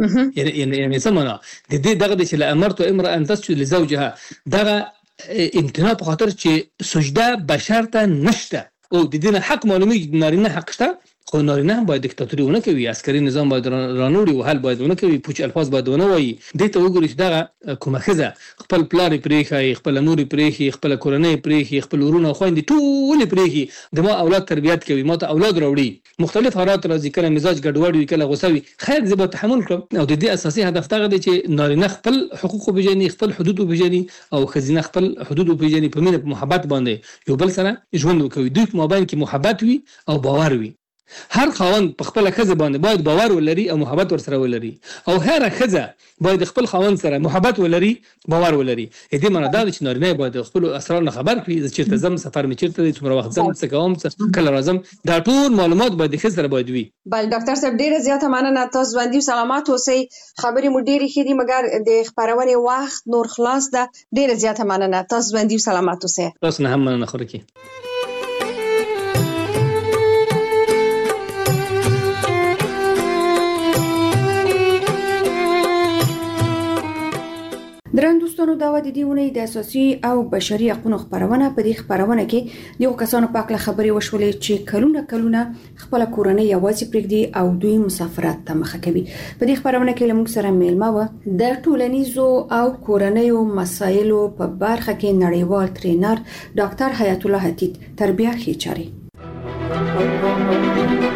S7: یعنی یعنی څه معنا د دې دغه دی چې لامرت امرأة ان تسجد لزوجها دغه امتناع په خاطر چې سجده بشر ته نشته او د دې نه حق معلومیږي نارینه حق شته خو نارینه هم باید دیکتاتوري ونه کوي، عسکري نظام باید رانوړي او حل باید ونه کوي، پوچ الفاظ باید ونه وایي. دې ته وګورئ چې دغه کومه ښځه خپل پلار پرېښی، خپل مور پرېښي، خپل کورنۍ پرېښي، خپل ورونه خویندې ټول پرېښي، د ما اولاد تربیت کوي، ما ته اولاد راوړي، مختلف حالات راځي، کله مزاج ګډوډ وي، کله غوسه وي، خیر زه به تحمل کړم. او د دې اساسي هدف دغه دی چې نارینه خپل حقوق وپېژني، خپل حدود وپېژني، او ښځینه خپل حدود وپېژني، په مینه په محبت باندې یو بل سره ژوند وکوي. دوی په مابین کې محبت وي او باور وي. هر خاوند په خپل ښځه باندې باید باور ولري او محبت ورسره ولري، او هر ښځه باید خپل خاوند سره محبت ولري، باور ولري. دې معنی دا چې نارینه باید خپل اسرار نه خبر کړي، چې چیرته زم، سفر می چیرته دی، څومره وخت زم، څه کوم، کله راځم، دا ټول معلومات باید ښځه سره باید وي.
S13: بل ډاکټر صاحب ډیره زیاته مننه، تاسو باندې سلامات اوسئ. خبرې مو ډیرې ښې دي، مګر د خبرونې وخت نور خلاص ده. ډیره زیاته مننه، تاسو باندې سلامات اوسئ.
S7: تاسو نه هم مننه خورکی.
S11: درن دوستانو دا د دې ونې د اساسي او بشري حقوقو خبرونه په دې خبرونه کې د کسانو په اړه خبرې وشولې چې کلونه کلونه خپل کورنۍ یوازې پرېږدي او دوی مسافرت ته مخه کوي. په دې خبرونه کې لموږ سره میلمه و د ټولنیزو او کورنیو مسایلو په برخه کې نړیوال ټرینر ډاکټر حیات الله حتیت، تربیه خېچاري.